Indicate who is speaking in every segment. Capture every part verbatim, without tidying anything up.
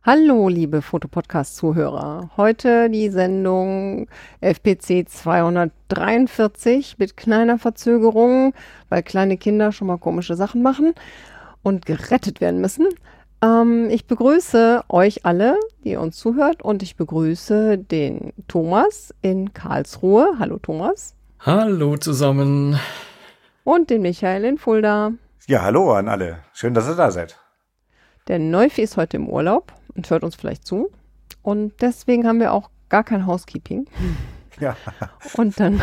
Speaker 1: Hallo, liebe Fotopodcast-Zuhörer. Heute die Sendung F P C zweihundertdreiundvierzig mit kleiner Verzögerung, weil kleine Kinder schon mal komische Sachen machen und gerettet werden müssen. Ähm, ich begrüße euch alle, die uns zuhört, und ich begrüße den Thomas in Karlsruhe. Hallo Thomas.
Speaker 2: Hallo zusammen.
Speaker 1: Und den Michael in Fulda.
Speaker 3: Ja, hallo an alle. Schön, dass ihr da seid.
Speaker 1: Der Neufi ist heute im Urlaub und hört uns vielleicht zu. Und deswegen haben wir auch gar kein Housekeeping.
Speaker 3: Ja.
Speaker 1: Und dann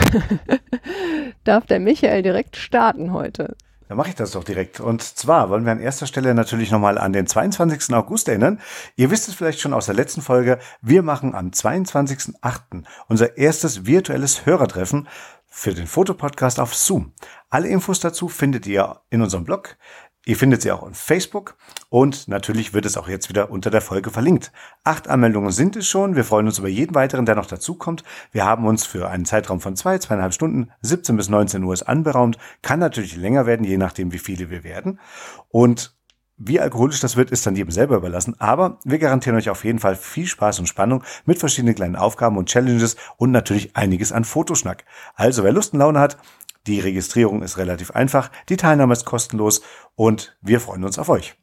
Speaker 1: darf der Michael direkt starten heute.
Speaker 3: Dann mache ich das doch direkt. Und zwar wollen wir an erster Stelle natürlich nochmal an den zweiundzwanzigsten August erinnern. Ihr wisst es vielleicht schon aus der letzten Folge. Wir machen am zweiundzwanzigsten achten unser erstes virtuelles Hörertreffen für den Fotopodcast auf Zoom. Alle Infos dazu findet ihr in unserem Blog. Ihr findet sie auch auf Facebook und natürlich wird es auch jetzt wieder unter der Folge verlinkt. Acht Anmeldungen sind es schon. Wir freuen uns über jeden weiteren, der noch dazukommt. Wir haben uns für einen Zeitraum von zwei, zweieinhalb Stunden, siebzehn bis neunzehn Uhr ist anberaumt. Kann natürlich länger werden, je nachdem, wie viele wir werden. Und wie alkoholisch das wird, ist dann jedem selber überlassen. Aber wir garantieren euch auf jeden Fall viel Spaß und Spannung mit verschiedenen kleinen Aufgaben und Challenges und natürlich einiges an Fotoschnack. Also wer Lust und Laune hat, die Registrierung ist relativ einfach, die Teilnahme ist kostenlos und wir freuen uns auf euch.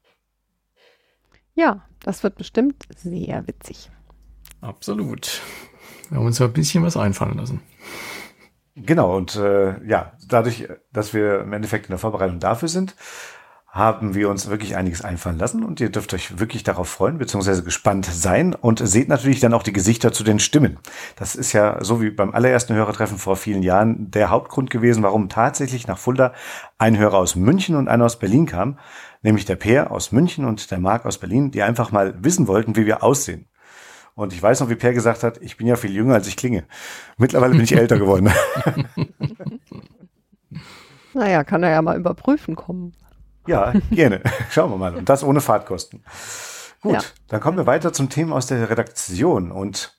Speaker 1: Ja, das wird bestimmt sehr witzig.
Speaker 2: Absolut. Wir haben uns ja ein bisschen was einfallen lassen.
Speaker 3: Genau, und äh, ja, dadurch, dass wir im Endeffekt in der Vorbereitung dafür sind, haben wir uns wirklich einiges einfallen lassen und ihr dürft euch wirklich darauf freuen, beziehungsweise gespannt sein und seht natürlich dann auch die Gesichter zu den Stimmen. Das ist ja so wie beim allerersten Hörertreffen vor vielen Jahren der Hauptgrund gewesen, warum tatsächlich nach Fulda ein Hörer aus München und einer aus Berlin kam, nämlich der Per aus München und der Marc aus Berlin, die einfach mal wissen wollten, wie wir aussehen. Und ich weiß noch, wie Per gesagt hat, ich bin ja viel jünger, als ich klinge. Mittlerweile bin ich älter geworden.
Speaker 1: Naja, kann er ja mal überprüfen kommen.
Speaker 3: Ja, gerne. Schauen wir mal. Und das ohne Fahrtkosten. Gut, ja. Dann kommen wir weiter zum Thema aus der Redaktion. Und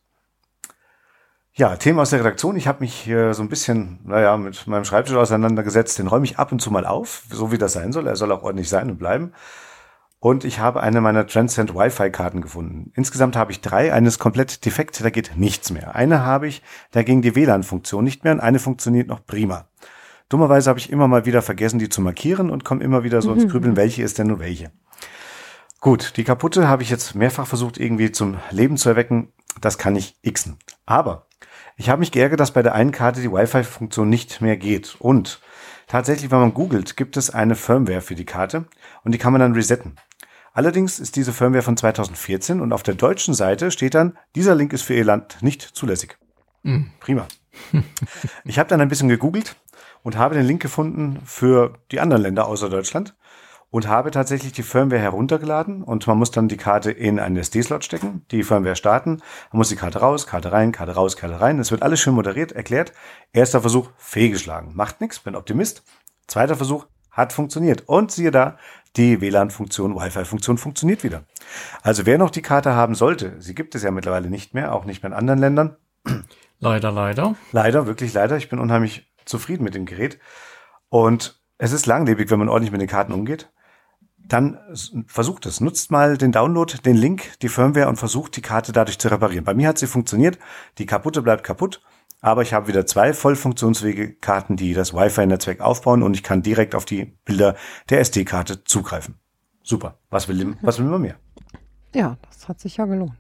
Speaker 3: ja, Thema aus der Redaktion. Ich habe mich hier so ein bisschen, naja, mit meinem Schreibtisch auseinandergesetzt. Den räume ich ab und zu mal auf, so wie das sein soll. Er soll auch ordentlich sein und bleiben. Und ich habe eine meiner Transcend Wi-Fi-Karten gefunden. Insgesamt habe ich drei. Eine ist komplett defekt, da geht nichts mehr. Eine habe ich, da ging die W L A N-Funktion nicht mehr und eine funktioniert noch prima. Dummerweise habe ich immer mal wieder vergessen, die zu markieren und komme immer wieder so ins Grübeln, welche ist denn nur welche. Gut, die kaputte habe ich jetzt mehrfach versucht, irgendwie zum Leben zu erwecken. Das kann ich xen. Aber ich habe mich geärgert, dass bei der einen Karte die Wi-Fi-Funktion nicht mehr geht. Und tatsächlich, wenn man googelt, gibt es eine Firmware für die Karte und die kann man dann resetten. Allerdings ist diese Firmware von zweitausendvierzehn und auf der deutschen Seite steht dann, dieser Link ist für Ihr Land nicht zulässig. Mhm. Prima. Ich habe dann ein bisschen gegoogelt und habe den Link gefunden für die anderen Länder außer Deutschland und habe tatsächlich die Firmware heruntergeladen und man muss dann die Karte in einen S D-Slot stecken, die Firmware starten, man muss die Karte raus, Karte rein, Karte raus, Karte rein. Es wird alles schön moderiert, erklärt. Erster Versuch, fehlgeschlagen. Macht nichts, bin Optimist. Zweiter Versuch, hat funktioniert. Und siehe da, die W L A N-Funktion, Wi-Fi-Funktion funktioniert wieder. Also wer noch die Karte haben sollte, sie gibt es ja mittlerweile nicht mehr, auch nicht mehr in anderen Ländern.
Speaker 2: Leider, leider.
Speaker 3: Leider, wirklich leider. Ich bin unheimlich zufrieden mit dem Gerät. Und es ist langlebig, wenn man ordentlich mit den Karten umgeht. Dann versucht es. Nutzt mal den Download, den Link, die Firmware und versucht die Karte dadurch zu reparieren. Bei mir hat sie funktioniert. Die kaputte bleibt kaputt. Aber ich habe wieder zwei voll funktionsfähige Karten, die das Wi-Fi-Netzwerk aufbauen und ich kann direkt auf die Bilder der S D-Karte zugreifen. Super. Was will, was will man mehr?
Speaker 1: Ja, das hat sich ja gelohnt.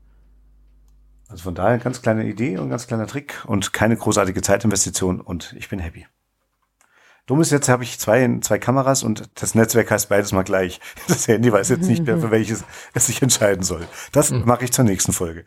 Speaker 3: Also von daher ganz kleine Idee und ganz kleiner Trick und keine großartige Zeitinvestition und ich bin happy. Dumm ist, jetzt habe ich zwei, zwei Kameras und das Netzwerk heißt beides mal gleich. Das Handy weiß jetzt nicht mehr, für welches es sich entscheiden soll. Das mache ich zur nächsten Folge.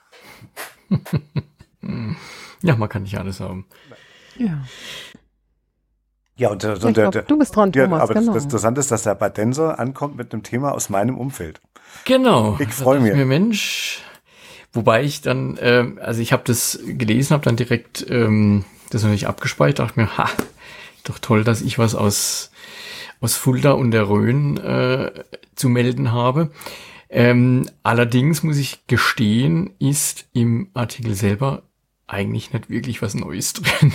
Speaker 2: Ja, man kann nicht alles haben.
Speaker 1: Ja.
Speaker 3: Ja, und, und
Speaker 1: ich
Speaker 3: der,
Speaker 1: glaub, du bist dran,
Speaker 3: ja,
Speaker 1: Thomas,
Speaker 3: aber
Speaker 1: genau.
Speaker 3: das, das Interessante ist, dass der Badenser ankommt mit einem Thema aus meinem Umfeld.
Speaker 2: Genau.
Speaker 3: Ich freue mich.
Speaker 2: Mir Mensch, wobei ich dann, ähm, also ich habe das gelesen, habe dann direkt ähm, das natürlich abgespeichert, dachte mir, ha, doch toll, dass ich was aus aus Fulda und der Rhön äh, zu melden habe. Ähm, allerdings muss ich gestehen, ist im Artikel selber eigentlich nicht wirklich was Neues drin.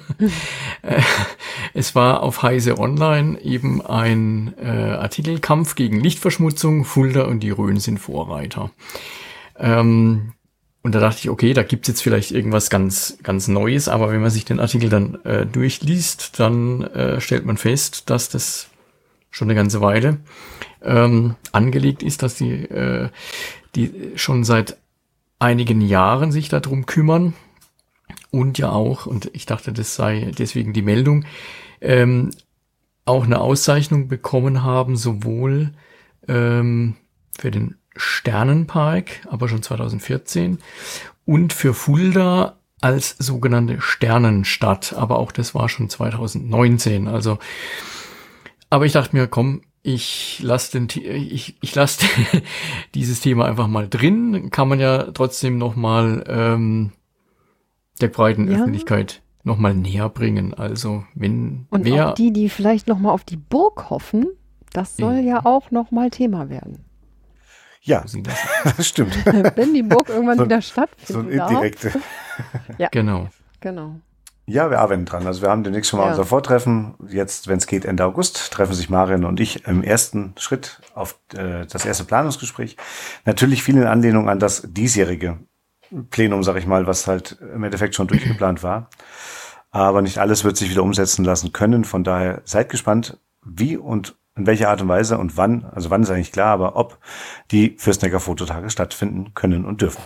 Speaker 2: Es war auf Heise Online eben ein äh, Artikel Kampf gegen Lichtverschmutzung, Fulda und die Rhön sind Vorreiter. Ähm, und da dachte ich, okay, da gibt's jetzt vielleicht irgendwas ganz ganz Neues, aber wenn man sich den Artikel dann äh, durchliest, dann äh, stellt man fest, dass das schon eine ganze Weile ähm, angelegt ist, dass die, äh, die schon seit einigen Jahren sich darum kümmern. Und ja auch, und ich dachte, das sei deswegen die Meldung, ähm, auch eine Auszeichnung bekommen haben, sowohl ähm, für den Sternenpark, aber schon zwanzig vierzehn, und für Fulda als sogenannte Sternenstadt, aber auch das war schon zwanzig neunzehn. Also, aber ich dachte mir, komm, ich lasse den, ich, ich lasse dieses Thema einfach mal drin. Kann man ja trotzdem noch mal ähm, der breiten
Speaker 1: Ja.
Speaker 2: Öffentlichkeit noch mal näher bringen. Also wenn
Speaker 1: Und
Speaker 2: wer
Speaker 1: auch die, die vielleicht noch mal auf die Burg hoffen, das soll
Speaker 2: Ja.
Speaker 1: ja auch noch mal Thema werden.
Speaker 3: Ja,
Speaker 2: Sie das,
Speaker 3: das stimmt.
Speaker 1: Wenn die Burg irgendwann
Speaker 3: So-
Speaker 1: wieder
Speaker 3: So
Speaker 1: stattfinden
Speaker 3: ein
Speaker 1: darf.
Speaker 3: indirekte.
Speaker 2: genau.
Speaker 1: Genau.
Speaker 3: Ja, wir arbeiten dran. Also wir haben demnächst schon mal
Speaker 1: Ja.
Speaker 3: unser Vortreffen. Jetzt, wenn es geht, Ende August, treffen sich Marion und ich im ersten Schritt auf äh, das erste Planungsgespräch. Natürlich viel in Anlehnung an das diesjährige Plenum, sag ich mal, was halt im Endeffekt schon durchgeplant war. Aber nicht alles wird sich wieder umsetzen lassen können. Von daher seid gespannt, wie und in welcher Art und Weise und wann, also wann ist eigentlich klar, aber ob die Fürstenegger Fototage stattfinden können und dürfen.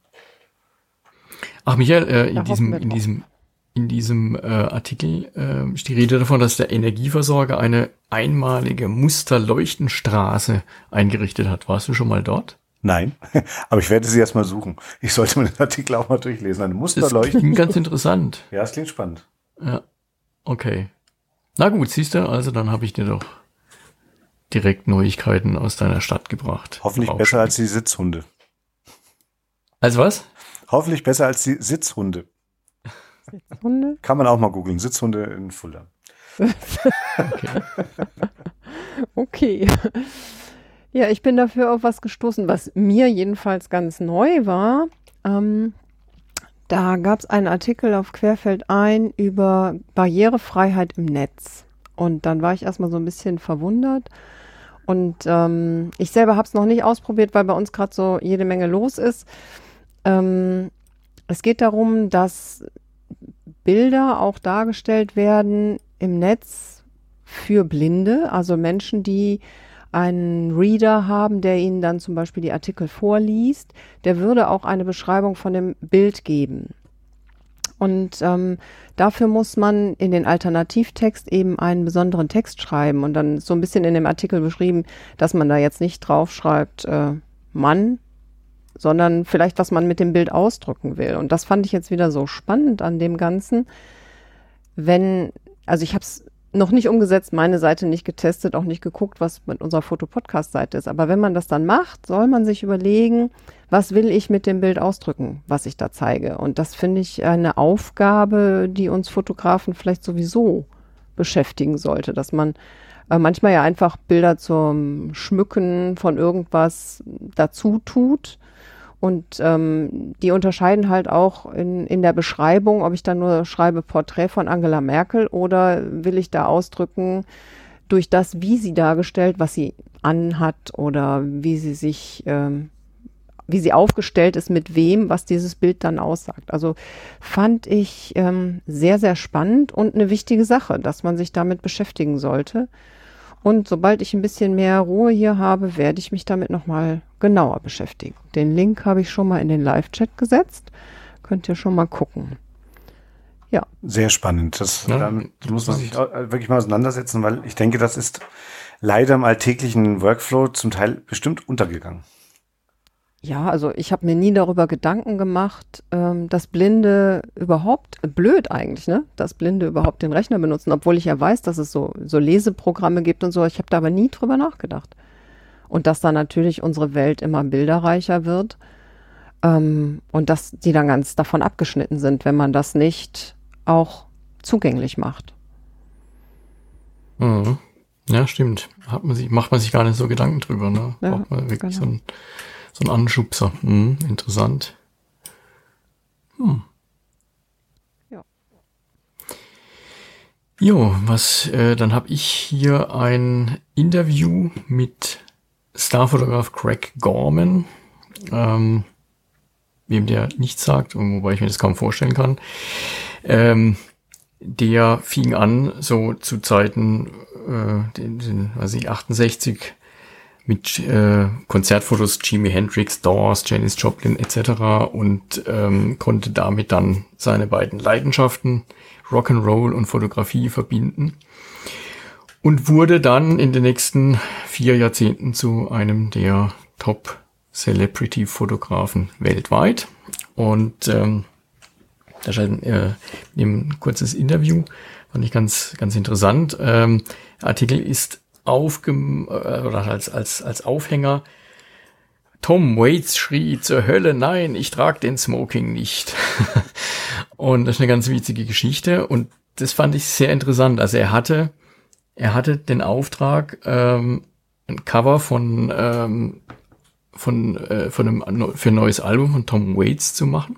Speaker 2: Ach Michael, äh, in
Speaker 1: Da
Speaker 2: diesem
Speaker 1: hoffen wir
Speaker 2: in
Speaker 1: drauf.
Speaker 2: diesem in diesem äh, Artikel äh, ist die Rede davon, dass der Energieversorger eine einmalige Musterleuchtenstraße eingerichtet hat. Warst du schon mal dort?
Speaker 3: Nein, aber ich werde sie erst mal suchen. Ich sollte mir den Artikel auch mal durchlesen. Eine
Speaker 2: Das
Speaker 3: Musterleuchten.
Speaker 2: klingt ganz interessant.
Speaker 3: Ja, es klingt spannend.
Speaker 2: Ja, okay. Na gut, siehst du, also dann habe ich dir doch direkt Neuigkeiten aus deiner Stadt gebracht.
Speaker 3: Hoffentlich
Speaker 2: Auch
Speaker 3: besser
Speaker 2: schon.
Speaker 3: als die Sitzhunde.
Speaker 2: Als was?
Speaker 3: Hoffentlich besser als die Sitzhunde.
Speaker 1: Hunde?
Speaker 3: Kann man auch mal googeln. Sitzhunde in Fulda.
Speaker 2: Okay.
Speaker 1: Okay. Ja, ich bin dafür auf was gestoßen, was mir jedenfalls ganz neu war. Ähm, da gab es einen Artikel auf Querfeld ein über Barrierefreiheit im Netz. Und dann war ich erstmal so ein bisschen verwundert. Und ähm, ich selber habe es noch nicht ausprobiert, weil bei uns gerade so jede Menge los ist. Ähm, es geht darum, dass Bilder auch dargestellt werden im Netz für Blinde, also Menschen, die einen Reader haben, der ihnen dann zum Beispiel die Artikel vorliest, der würde auch eine Beschreibung von dem Bild geben. Und ähm, dafür muss man in den Alternativtext eben einen besonderen Text schreiben. Und dann ist so ein bisschen in dem Artikel beschrieben, dass man da jetzt nicht draufschreibt, äh, Mann, sondern vielleicht, was man mit dem Bild ausdrücken will. Und das fand ich jetzt wieder so spannend an dem Ganzen. Wenn, also ich habe es noch nicht umgesetzt, meine Seite nicht getestet, auch nicht geguckt, was mit unserer Foto-Podcast-Seite ist. Aber wenn man das dann macht, soll man sich überlegen, was will ich mit dem Bild ausdrücken, was ich da zeige. Und das finde ich eine Aufgabe, die uns Fotografen vielleicht sowieso beschäftigen sollte, dass man äh, manchmal ja einfach Bilder zum Schmücken von irgendwas dazu tut. Und ähm, die unterscheiden halt auch in, in der Beschreibung, ob ich dann nur schreibe Porträt von Angela Merkel oder will ich da ausdrücken durch das, wie sie dargestellt, was sie anhat oder wie sie sich, ähm, wie sie aufgestellt ist, mit wem, was dieses Bild dann aussagt. Also fand ich ähm, sehr, sehr spannend und eine wichtige Sache, dass man sich damit beschäftigen sollte. Und sobald ich ein bisschen mehr Ruhe hier habe, werde ich mich damit nochmal genauer beschäftigen. Den Link habe ich schon mal in den Live-Chat gesetzt. Könnt ihr schon mal gucken. Ja.
Speaker 3: Sehr spannend. Das,
Speaker 2: Ja,
Speaker 3: damit muss man sich auch wirklich mal auseinandersetzen, weil ich denke, das ist leider im alltäglichen Workflow zum Teil bestimmt untergegangen.
Speaker 1: Ja, also ich habe mir nie darüber Gedanken gemacht, ähm, dass Blinde überhaupt, blöd eigentlich, ne, dass Blinde überhaupt den Rechner benutzen, obwohl ich ja weiß, dass es so, so Leseprogramme gibt und so. Ich habe da aber nie drüber nachgedacht. Und dass da natürlich unsere Welt immer bilderreicher wird ähm, und dass die dann ganz davon abgeschnitten sind, wenn man das nicht auch zugänglich macht.
Speaker 2: Mhm. Ja, stimmt. Hat man sich, macht man sich gar nicht so Gedanken drüber, ne?
Speaker 1: Ja,
Speaker 2: Braucht man wirklich
Speaker 1: genau.
Speaker 2: so ein so ein Anschubser. Hm, interessant. Hm. Jo, was, äh, dann habe ich hier ein Interview mit Starfotograf Craig Gorman, ähm, wem der nichts sagt, wobei ich mir das kaum vorstellen kann. Ähm, der fing an, so zu Zeiten, äh, den, den, weiß ich, achtundsechzig, mit äh, Konzertfotos Jimi Hendrix, Doors, Janis Joplin et cetera und ähm, konnte damit dann seine beiden Leidenschaften, Rock'n'Roll und Fotografie, verbinden und wurde dann in den nächsten vier Jahrzehnten zu einem der Top-Celebrity-Fotografen weltweit. Und ähm, da scheint äh, ein kurzes Interview, fand ich ganz ganz interessant. Ähm, der Artikel ist aufgem oder als als als Aufhänger: Tom Waits schrie zur Hölle, nein, ich trage den Smoking nicht. Und das ist eine ganz witzige Geschichte und das fand ich sehr interessant. Also er hatte er hatte den Auftrag, ähm, ein Cover von ähm, von äh, von einem für ein neues Album von Tom Waits zu machen.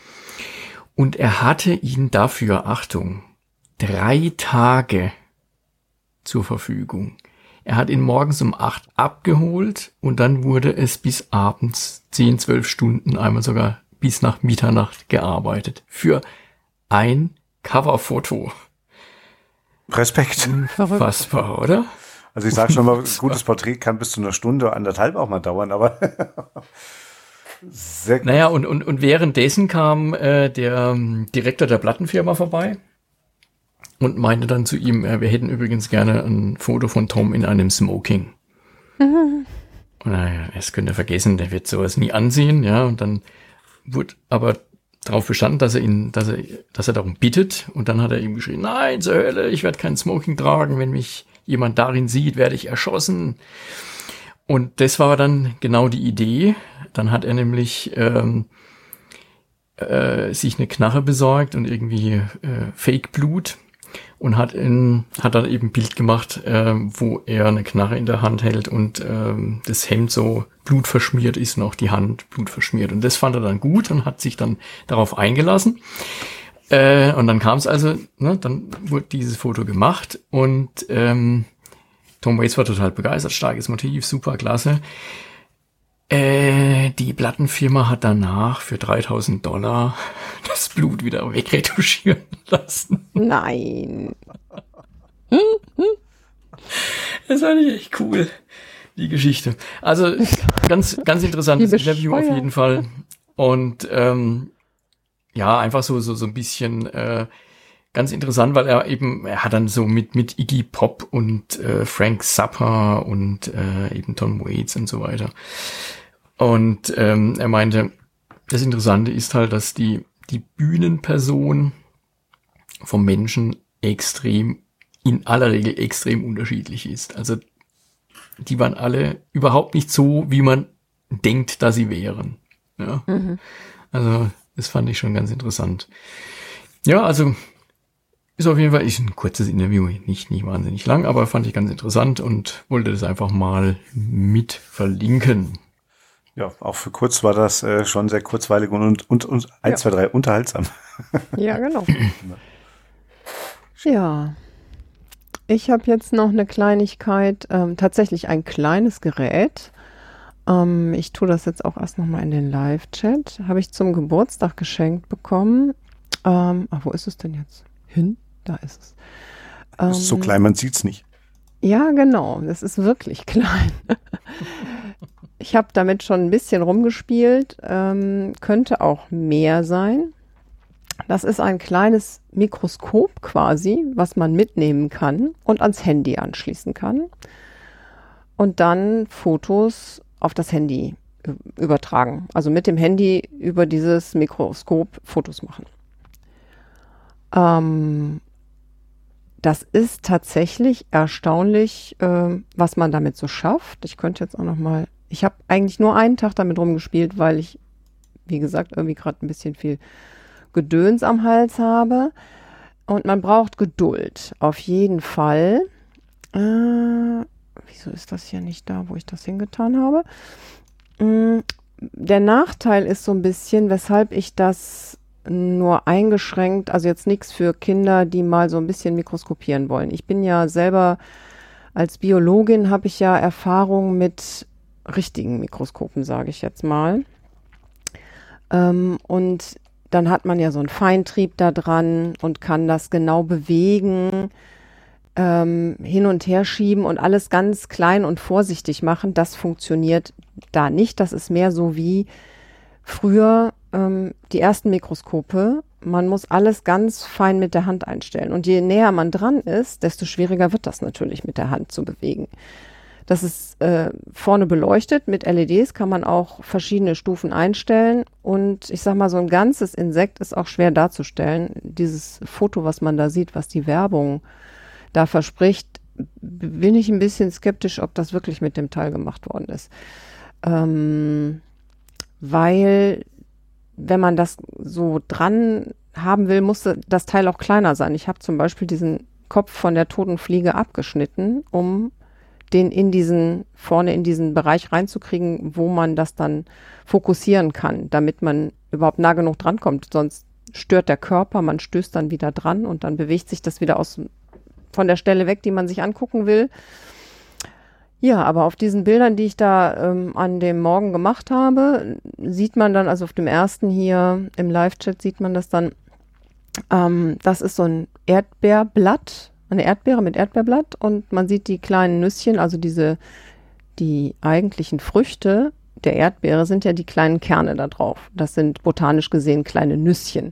Speaker 2: Und er hatte ihn dafür, Achtung, drei Tage zur Verfügung. Er hat ihn morgens um acht abgeholt und dann wurde es bis abends zehn, zwölf Stunden, einmal sogar bis nach Mitternacht gearbeitet. Für ein Coverfoto.
Speaker 3: Respekt.
Speaker 2: Unfassbar, oder?
Speaker 3: Also ich sage schon mal, ein gutes Porträt kann bis zu einer Stunde, anderthalb auch mal dauern, aber sehr gut.
Speaker 2: Naja, und, und, und währenddessen kam äh, der ähm, Direktor der Plattenfirma vorbei und meinte dann zu ihm, äh, wir hätten übrigens gerne ein Foto von Tom in einem Smoking. Mhm. Und naja, das könnt ihr vergessen, der wird sowas nie ansehen, ja. Und dann wurde aber darauf bestanden, dass er ihn, dass er, dass er darum bittet. Und dann hat er ihm geschrien, nein, zur Hölle, ich werde kein Smoking tragen. Wenn mich jemand darin sieht, werde ich erschossen. Und das war dann genau die Idee. Dann hat er nämlich ähm, äh, sich eine Knarre besorgt und irgendwie äh, Fake-Blut und hat in, hat dann eben ein Bild gemacht, äh, wo er eine Knarre in der Hand hält und ähm, das Hemd so blutverschmiert ist und auch die Hand blutverschmiert. Und das fand er dann gut und hat sich dann darauf eingelassen. Äh, und dann kam es also, ne, dann wurde dieses Foto gemacht und ähm, Tom Waits war total begeistert, starkes Motiv, super, klasse. Äh, die Plattenfirma hat danach für dreitausend Dollar das Blut wieder wegretuschieren lassen.
Speaker 1: Nein.
Speaker 2: Das fand ich echt cool, die Geschichte. Also ganz, ganz interessantes Interview auf jeden Fall. Und ähm, ja, einfach so so so ein bisschen äh, ganz interessant, weil er eben, er hat dann so mit mit Iggy Pop und äh, Frank Zappa und äh, eben Tom Waits und so weiter. Und ähm, er meinte, das Interessante ist halt, dass die die Bühnenperson vom Menschen extrem, in aller Regel extrem unterschiedlich ist. Also die waren alle überhaupt nicht so, wie man denkt, dass sie wären. Ja. Mhm. Also das fand ich schon ganz interessant. Ja, also ist auf jeden Fall ist ein kurzes Interview, nicht nicht wahnsinnig lang, aber fand ich ganz interessant und wollte das einfach mal mit verlinken.
Speaker 3: Ja, auch für kurz war das äh, schon sehr kurzweilig und, und, und eins, ja. zwei, drei unterhaltsam.
Speaker 1: Ja, genau. Ja, ich habe jetzt noch eine Kleinigkeit, ähm, tatsächlich ein kleines Gerät. Ähm, ich tue das jetzt auch erst nochmal in den Live-Chat. Habe ich zum Geburtstag geschenkt bekommen. Ähm, ach, wo ist es denn jetzt? Hin? Da ist es.
Speaker 3: Ähm, ist so klein, man sieht's nicht.
Speaker 1: Ja, genau. Das ist wirklich klein. Ich habe damit schon ein bisschen rumgespielt, ähm, könnte auch mehr sein. Das ist ein kleines Mikroskop quasi, was man mitnehmen kann und ans Handy anschließen kann und dann Fotos auf das Handy übertragen. Also mit dem Handy über dieses Mikroskop Fotos machen. Ähm, das ist tatsächlich erstaunlich, äh, was man damit so schafft. Ich könnte jetzt auch noch mal Ich habe eigentlich nur einen Tag damit rumgespielt, weil ich, wie gesagt, irgendwie gerade ein bisschen viel Gedöns am Hals habe. Und man braucht Geduld, auf jeden Fall. Äh, wieso ist das hier nicht da, wo ich das hingetan habe? Mm, der Nachteil ist so ein bisschen, weshalb ich das nur eingeschränkt, also jetzt nichts für Kinder, die mal so ein bisschen mikroskopieren wollen. Ich bin ja selber als Biologin, habe ich ja Erfahrung mit richtigen Mikroskopen, sage ich jetzt mal. Ähm, und dann hat man ja so einen Feintrieb da dran und kann das genau bewegen, ähm, hin und her schieben und alles ganz klein und vorsichtig machen. Das funktioniert da nicht. Das ist mehr so wie früher ähm, die ersten Mikroskope. Man muss alles ganz fein mit der Hand einstellen. Und je näher man dran ist, desto schwieriger wird das natürlich mit der Hand zu bewegen. Das ist äh, vorne beleuchtet. Mit L E Ds kann man auch verschiedene Stufen einstellen. Und ich sag mal, so ein ganzes Insekt ist auch schwer darzustellen. Dieses Foto, was man da sieht, was die Werbung da verspricht, bin ich ein bisschen skeptisch, ob das wirklich mit dem Teil gemacht worden ist. Ähm, weil, wenn man das so dran haben will, muss das Teil auch kleiner sein. Ich habe zum Beispiel diesen Kopf von der toten Fliege abgeschnitten, um den in diesen, vorne in diesen Bereich reinzukriegen, wo man das dann fokussieren kann, damit man überhaupt nah genug drankommt. Sonst stört der Körper, man stößt dann wieder dran und dann bewegt sich das wieder aus, von der Stelle weg, die man sich angucken will. Ja, aber auf diesen Bildern, die ich da ähm, an dem Morgen gemacht habe, sieht man dann, also auf dem ersten hier im Live-Chat sieht man das dann, ähm, das ist so ein Erdbeerblatt, eine Erdbeere mit Erdbeerblatt und man sieht die kleinen Nüsschen, also diese, die eigentlichen Früchte der Erdbeere sind ja die kleinen Kerne da drauf. Das sind botanisch gesehen kleine Nüsschen.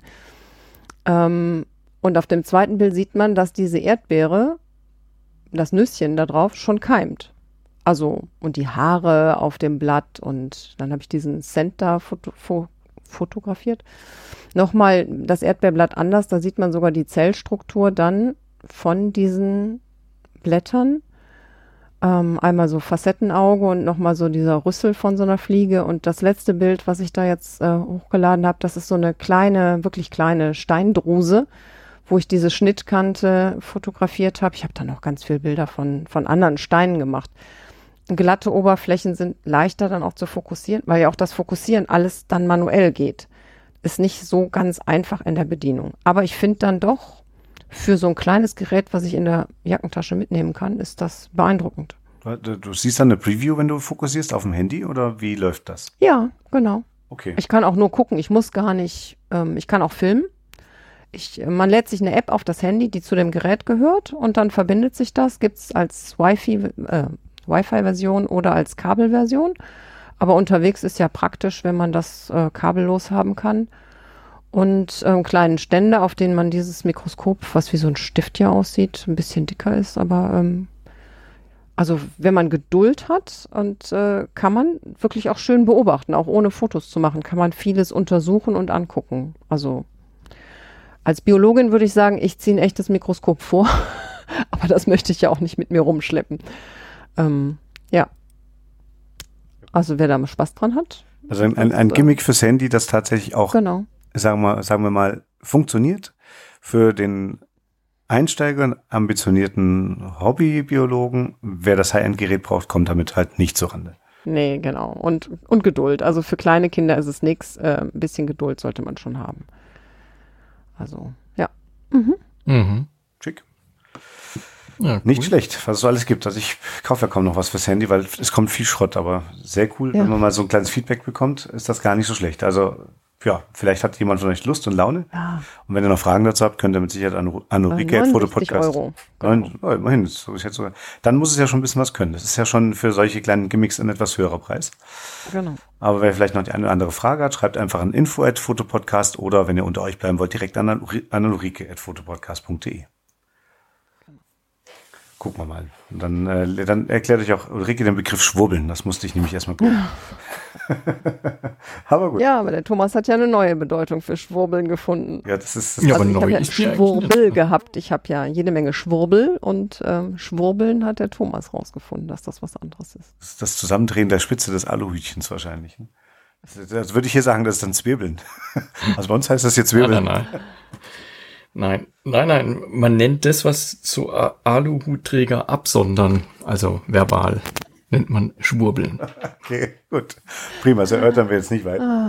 Speaker 1: Ähm, und auf dem zweiten Bild sieht man, dass diese Erdbeere, das Nüsschen da drauf, schon keimt. Also, und die Haare auf dem Blatt und dann habe ich diesen Cent da foto, fo, fotografiert. Nochmal das Erdbeerblatt anders, da sieht man sogar die Zellstruktur dann von diesen Blättern. Ähm, einmal so Facettenauge und nochmal so dieser Rüssel von so einer Fliege. Und das letzte Bild, was ich da jetzt äh, hochgeladen habe, das ist so eine kleine, wirklich kleine Steindruse, wo ich diese Schnittkante fotografiert habe. Ich habe dann auch ganz viele Bilder von, von anderen Steinen gemacht. Glatte Oberflächen sind leichter dann auch zu fokussieren, weil ja auch das Fokussieren alles dann manuell geht. Ist nicht so ganz einfach in der Bedienung. Aber ich finde dann doch, für so ein kleines Gerät, was ich in der Jackentasche mitnehmen kann, ist das beeindruckend.
Speaker 3: Du, du siehst dann eine Preview, wenn du fokussierst auf dem Handy oder wie läuft das?
Speaker 1: Ja, genau.
Speaker 3: Okay.
Speaker 1: Ich kann auch nur gucken, ich muss gar nicht, ähm, ich kann auch filmen. Ich, man lädt sich eine App auf das Handy, die zu dem Gerät gehört und dann verbindet sich das, gibt es als Wi-Fi, äh, Wi-Fi-Version oder als Kabelversion. Aber unterwegs ist ja praktisch, wenn man das äh, kabellos haben kann. Und ähm, kleinen Ständer, auf denen man dieses Mikroskop, was wie so ein Stift ja aussieht, ein bisschen dicker ist. Aber ähm, also wenn man Geduld hat, und äh, kann man wirklich auch schön beobachten, auch ohne Fotos zu machen, kann man vieles untersuchen und angucken. Also als Biologin würde ich sagen, ich ziehe ein echtes Mikroskop vor, aber das möchte ich ja auch nicht mit mir rumschleppen. Ähm, ja. Also wer da mal Spaß dran hat.
Speaker 3: Also ein, ein, ein Gimmick fürs Handy, das tatsächlich auch,
Speaker 1: genau.
Speaker 3: sagen wir, sagen wir mal, funktioniert für den Einsteiger, ambitionierten Hobbybiologen. Wer das High-End-Gerät braucht, kommt damit halt nicht zurande.
Speaker 1: Nee, genau. Und, und Geduld. Also für kleine Kinder ist es nichts. Äh, ein bisschen Geduld sollte man schon haben. Also, ja. Mhm.
Speaker 2: Mhm.
Speaker 3: Schick.
Speaker 2: Ja,
Speaker 3: Nicht
Speaker 2: cool.
Speaker 3: schlecht, was es so alles gibt. Also ich kaufe ja kaum noch was fürs Handy, weil es kommt viel Schrott, aber sehr cool,
Speaker 1: Ja.
Speaker 3: wenn man mal so ein kleines Feedback bekommt, ist das gar nicht so schlecht. Also ja, vielleicht hat jemand von euch Lust und Laune.
Speaker 1: Ja.
Speaker 3: Und wenn ihr noch Fragen dazu habt, könnt ihr mit Sicherheit an, an Ulrike at Fotopodcast.
Speaker 1: Euro.
Speaker 3: Neun, oh, immerhin, das ist jetzt sogar. Dann muss es ja schon ein bisschen was können. Das ist ja schon für solche kleinen Gimmicks ein etwas höherer Preis.
Speaker 1: Genau.
Speaker 3: Aber wer vielleicht noch die eine oder andere Frage hat, schreibt einfach an info at fotopodcast oder wenn ihr unter euch bleiben wollt, direkt an, an Ulrike at fotopodcast punkt de. Gucken wir mal. Und dann, äh, dann erklärt euch auch Ulrike den Begriff Schwurbeln. Das musste ich nämlich erstmal gucken. Aber gut.
Speaker 1: Ja, aber der Thomas hat ja eine neue Bedeutung für Schwurbeln gefunden.
Speaker 3: Ja, das ist das
Speaker 2: Ja,
Speaker 1: Also
Speaker 2: aber
Speaker 1: ich habe
Speaker 2: neu
Speaker 1: ja
Speaker 2: ist die
Speaker 1: Schwurbel
Speaker 2: eigentlich.
Speaker 1: gehabt. Ich habe ja jede Menge Schwurbel und ähm, Schwurbeln hat der Thomas rausgefunden, dass das was anderes ist.
Speaker 3: Das ist das Zusammendrehen der Spitze des Aluhütchens wahrscheinlich. Ne? Das, das würde ich hier sagen, das ist dann Zwirbeln. Also bei uns heißt das jetzt
Speaker 2: Nein,
Speaker 3: Zwirbeln.
Speaker 2: nein, nein. Nein, nein, nein. Man nennt das, was so A- Aluhutträger absondern, also verbal, nennt man Schwurbeln.
Speaker 3: Okay, gut. Prima, das erörtern wir jetzt nicht weiter.
Speaker 1: Ah,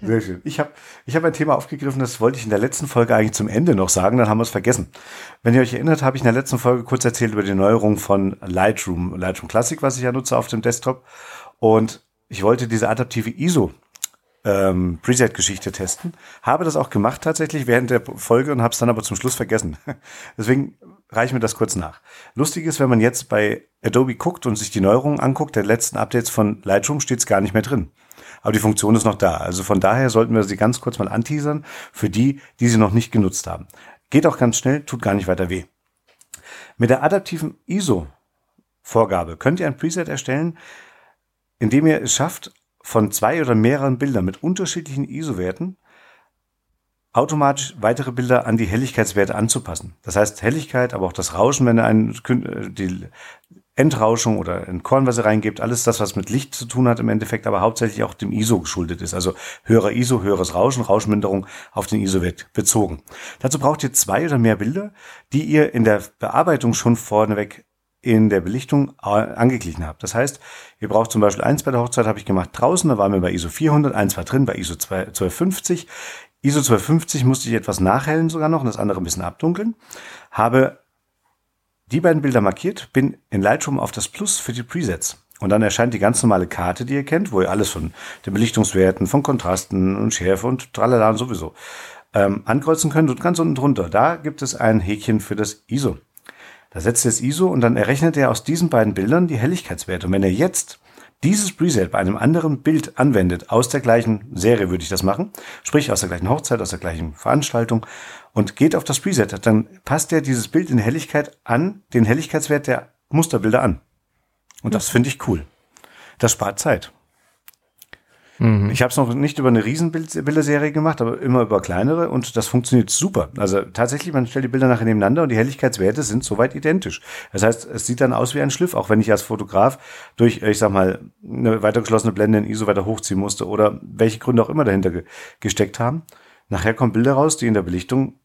Speaker 3: Sehr schön. Ich habe ich hab ein Thema aufgegriffen, das wollte ich in der letzten Folge eigentlich zum Ende noch sagen, dann haben wir es vergessen. Wenn ihr euch erinnert, habe ich in der letzten Folge kurz erzählt über die Neuerung von Lightroom, Lightroom Classic, was ich ja nutze auf dem Desktop. Und ich wollte diese adaptive I S O ähm, Preset-Geschichte testen. Habe das auch gemacht tatsächlich während der Folge und habe es dann aber zum Schluss vergessen. Deswegen reiche mir das kurz nach. Lustig ist, wenn man jetzt bei Adobe guckt und sich die Neuerungen anguckt, der letzten Updates von Lightroom steht es gar nicht mehr drin. Aber die Funktion ist noch da. Also von daher sollten wir sie ganz kurz mal anteasern für die, die sie noch nicht genutzt haben. Geht auch ganz schnell, tut gar nicht weiter weh. Mit der adaptiven I S O-Vorgabe könnt ihr ein Preset erstellen, indem ihr es schafft, von zwei oder mehreren Bildern mit unterschiedlichen I S O-Werten automatisch weitere Bilder an die Helligkeitswerte anzupassen. Das heißt Helligkeit, aber auch das Rauschen, wenn ihr einen, die Endrauschung oder ein Korn, was ihr reingebt, alles das, was mit Licht zu tun hat im Endeffekt, aber hauptsächlich auch dem I S O geschuldet ist. Also höherer I S O, höheres Rauschen, Rauschminderung auf den I S O-Wert bezogen. Dazu braucht ihr zwei oder mehr Bilder, die ihr in der Bearbeitung schon vorneweg in der Belichtung angeglichen habt. Das heißt, ihr braucht zum Beispiel eins bei der Hochzeit, habe ich gemacht draußen, da waren wir bei I S O vierhundert, eins war drin bei I S O zwölfhundertfünfzig. I S O zwölfhundertfünfzig musste ich etwas nachhellen sogar noch und das andere ein bisschen abdunkeln. Habe die beiden Bilder markiert, bin in Lightroom auf das Plus für die Presets. Und dann erscheint die ganz normale Karte, die ihr kennt, wo ihr alles von den Belichtungswerten, von Kontrasten und Schärfe und tralala und sowieso ähm, ankreuzen könnt. Und ganz unten drunter, da gibt es ein Häkchen für das I S O. Da setzt ihr das I S O und dann errechnet er aus diesen beiden Bildern die Helligkeitswerte. Und wenn ihr jetzt dieses Preset bei einem anderen Bild anwendet, aus der gleichen Serie würde ich das machen, sprich aus der gleichen Hochzeit, aus der gleichen Veranstaltung und geht auf das Preset, dann passt er dieses Bild in Helligkeit an den Helligkeitswert der Musterbilder an. Und das finde ich cool. Das spart Zeit. Mhm. Ich habe es noch nicht über eine Riesenbilderserie gemacht, aber immer über kleinere und das funktioniert super. Also tatsächlich, man stellt die Bilder nachher nebeneinander und die Helligkeitswerte sind soweit identisch. Das heißt, es sieht dann aus wie ein Schliff, auch wenn ich als Fotograf durch, ich sag mal, eine weiter geschlossene Blende in I S O weiter hochziehen musste oder welche Gründe auch immer dahinter ge- gesteckt haben. Nachher kommen Bilder raus, die in der Belichtung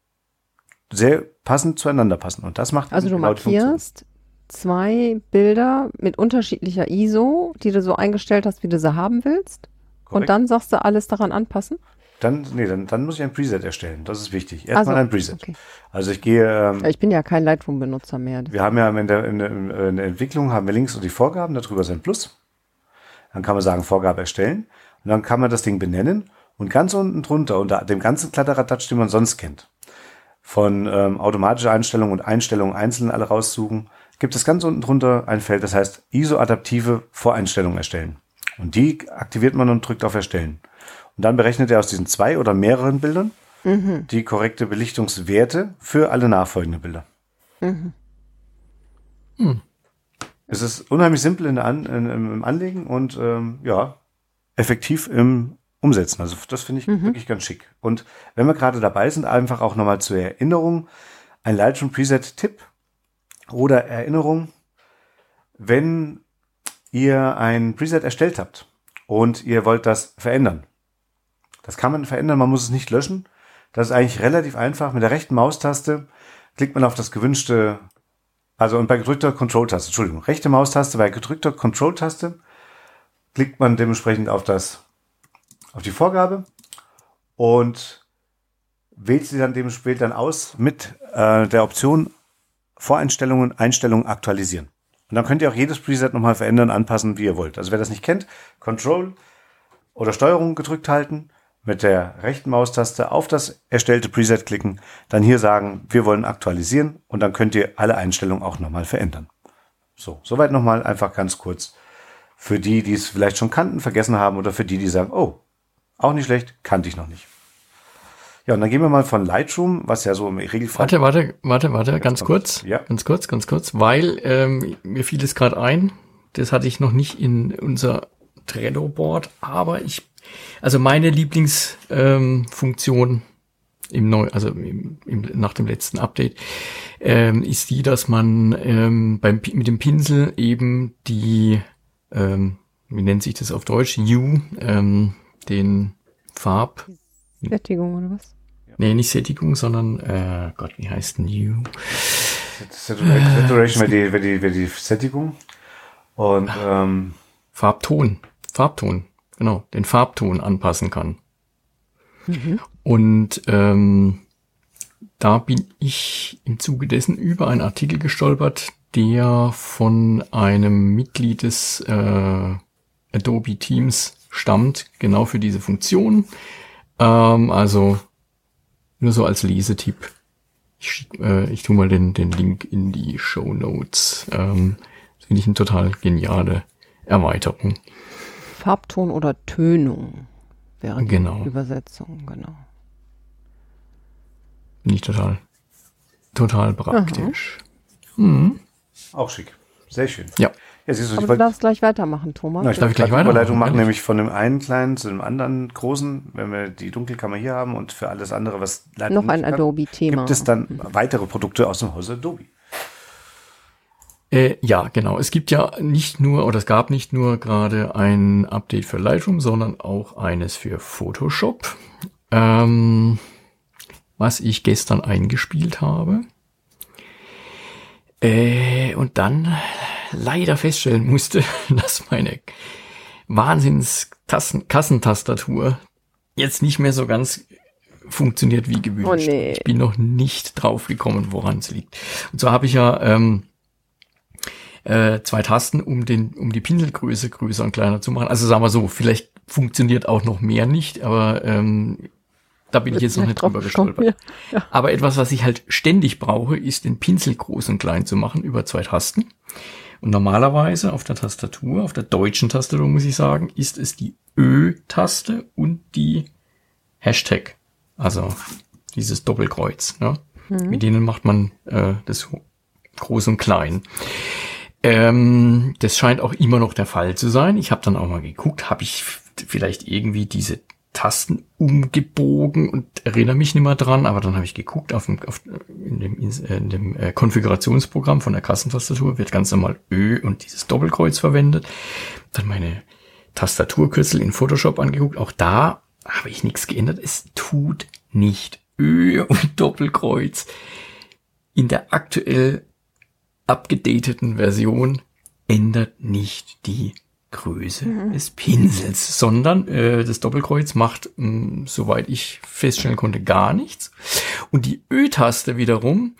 Speaker 3: sehr passend zueinander passen und das macht
Speaker 1: also du markierst zwei Bilder mit unterschiedlicher I S O, die du so eingestellt hast, wie du sie haben willst. Korrekt. Und dann sagst du, alles daran anpassen?
Speaker 3: Dann, nee, dann, dann muss ich ein Preset erstellen. Das ist wichtig. Erstmal
Speaker 1: also,
Speaker 3: ein Preset.
Speaker 1: Okay.
Speaker 3: Also ich gehe... Ähm,
Speaker 1: ich bin ja kein Lightroom-Benutzer mehr.
Speaker 3: Wir haben ja in der, in, der, in der Entwicklung haben wir links und die Vorgaben, darüber ist ein Plus. Dann kann man sagen, Vorgabe erstellen. Und dann kann man das Ding benennen. Und ganz unten drunter, unter dem ganzen Kladderadatsch, den man sonst kennt, von ähm, automatische Einstellungen und Einstellungen einzeln alle raussuchen, gibt es ganz unten drunter ein Feld, das heißt I S O-adaptive Voreinstellungen erstellen. Und die aktiviert man und drückt auf Erstellen. Und dann berechnet er aus diesen zwei oder mehreren Bildern mhm. die korrekte Belichtungswerte für alle nachfolgenden Bilder. Mhm. Hm. Es ist unheimlich simpel in der An- in, im Anlegen und ähm, ja, effektiv im Umsetzen. Also das finde ich mhm. wirklich ganz schick. Und wenn wir gerade dabei sind, einfach auch nochmal zur Erinnerung, ein Lightroom Preset-Tipp oder Erinnerung, wenn ihr ein Preset erstellt habt und ihr wollt das verändern. Das kann man verändern, man muss es nicht löschen. Das ist eigentlich relativ einfach. Mit der rechten Maustaste klickt man auf das gewünschte, also und bei gedrückter Control-Taste, Entschuldigung, rechte Maustaste, bei gedrückter Control-Taste klickt man dementsprechend auf das, auf die Vorgabe und wählt sie dann dementsprechend dann aus mit äh, der Option Voreinstellungen, Einstellungen aktualisieren. Und dann könnt ihr auch jedes Preset nochmal verändern, anpassen, wie ihr wollt. Also wer das nicht kennt, Control oder Steuerung gedrückt halten, mit der rechten Maustaste auf das erstellte Preset klicken, dann hier sagen, wir wollen aktualisieren und dann könnt ihr alle Einstellungen auch nochmal verändern. So, soweit nochmal einfach ganz kurz für die, die es vielleicht schon kannten, vergessen haben oder für die, die sagen, oh, auch nicht schlecht, kannte ich noch nicht. Ja, und dann gehen wir mal von Lightroom, was ja so im Regelfall...
Speaker 2: Warte, warte, warte, warte, ganz kurz,
Speaker 3: ja.
Speaker 2: ganz kurz, ganz kurz, weil ähm, mir fiel es gerade ein, das hatte ich noch nicht in unser Trello-Board, aber ich, also meine Lieblingsfunktion ähm, im Neu, also im, im, nach dem letzten Update, ähm, ist die, dass man ähm, beim mit dem Pinsel eben die, ähm, wie nennt sich das auf Deutsch, Hue, ähm, den Farb...
Speaker 1: Sättigung oder was?
Speaker 2: Nee, nicht Sättigung, sondern, äh, Gott, wie heißt denn Hue?
Speaker 3: Saturation wäre die, wär die, wär die Sättigung. Und ähm,
Speaker 2: Farbton. Farbton. Genau, den Farbton anpassen kann.
Speaker 1: Mhm.
Speaker 2: Und ähm, da bin ich im Zuge dessen über einen Artikel gestolpert, der von einem Mitglied des äh, Adobe Teams stammt, genau für diese Funktion. Ähm, also nur so als Lesetipp. Ich, schick, äh, ich tue mal den, den Link in die Shownotes. Ähm, das finde ich eine total geniale Erweiterung.
Speaker 1: Farbton oder Tönung wäre die
Speaker 2: Genau.
Speaker 1: Übersetzung, genau.
Speaker 2: Finde ich total, total praktisch. Mhm.
Speaker 3: Auch schick. Sehr schön.
Speaker 2: Ja.
Speaker 3: Ja, siehst du,
Speaker 1: Aber
Speaker 3: ich
Speaker 1: du
Speaker 3: wollte
Speaker 1: darfst gleich weitermachen, Thomas.
Speaker 3: Na, ich
Speaker 2: Darf
Speaker 3: darf
Speaker 2: ich gleich
Speaker 3: gleich Überleitung
Speaker 2: weitermachen?
Speaker 3: machen,
Speaker 2: Ehrlich?
Speaker 3: nämlich von dem einen kleinen zu dem anderen großen, wenn wir die Dunkelkammer hier haben und für alles andere, was leider
Speaker 1: Noch
Speaker 3: nicht
Speaker 1: ein
Speaker 3: kann,
Speaker 1: Adobe-Thema.
Speaker 3: gibt es dann weitere Produkte aus dem Hause Adobe.
Speaker 2: Äh, ja, genau. Es gibt ja nicht nur, oder es gab nicht nur gerade ein Update für Lightroom, sondern auch eines für Photoshop, ähm, was ich gestern eingespielt habe. Äh, und dann leider feststellen musste, dass meine Wahnsinns-Kassentastatur jetzt nicht mehr so ganz funktioniert wie gewünscht.
Speaker 1: Oh nee.
Speaker 2: Ich bin noch nicht drauf gekommen, woran es liegt. Und zwar habe ich ja ähm, äh, zwei Tasten, um den, um die Pinselgröße größer und kleiner zu machen. Also sagen wir so, vielleicht funktioniert auch noch mehr nicht, aber ähm, da bin ich jetzt noch nicht drüber gestolpert.
Speaker 1: Ja.
Speaker 2: Aber etwas, was ich halt ständig brauche, ist den Pinsel groß und klein zu machen über zwei Tasten. Und normalerweise auf der Tastatur, auf der deutschen Tastatur muss ich sagen, ist es die Ö-Taste und die Hashtag, also dieses Doppelkreuz. Ne? Mhm. Mit denen macht man äh, das groß und klein. Ähm, das scheint auch immer noch der Fall zu sein. Ich habe dann auch mal geguckt, habe ich vielleicht irgendwie diese Tasten umgebogen und erinnere mich nicht mehr dran, aber dann habe ich geguckt, auf dem, auf, in dem, in dem äh, Konfigurationsprogramm von der Kassentastatur wird ganz normal Ö und dieses Doppelkreuz verwendet. Dann meine Tastaturkürzel in Photoshop angeguckt, auch da habe ich nichts geändert. Es tut nicht Ö und Doppelkreuz. In der aktuell abgedateten Version ändert nicht die Größe mhm. des Pinsels, sondern äh, das Doppelkreuz macht, mh, soweit ich feststellen konnte, gar nichts. Und die Ö-Taste wiederum,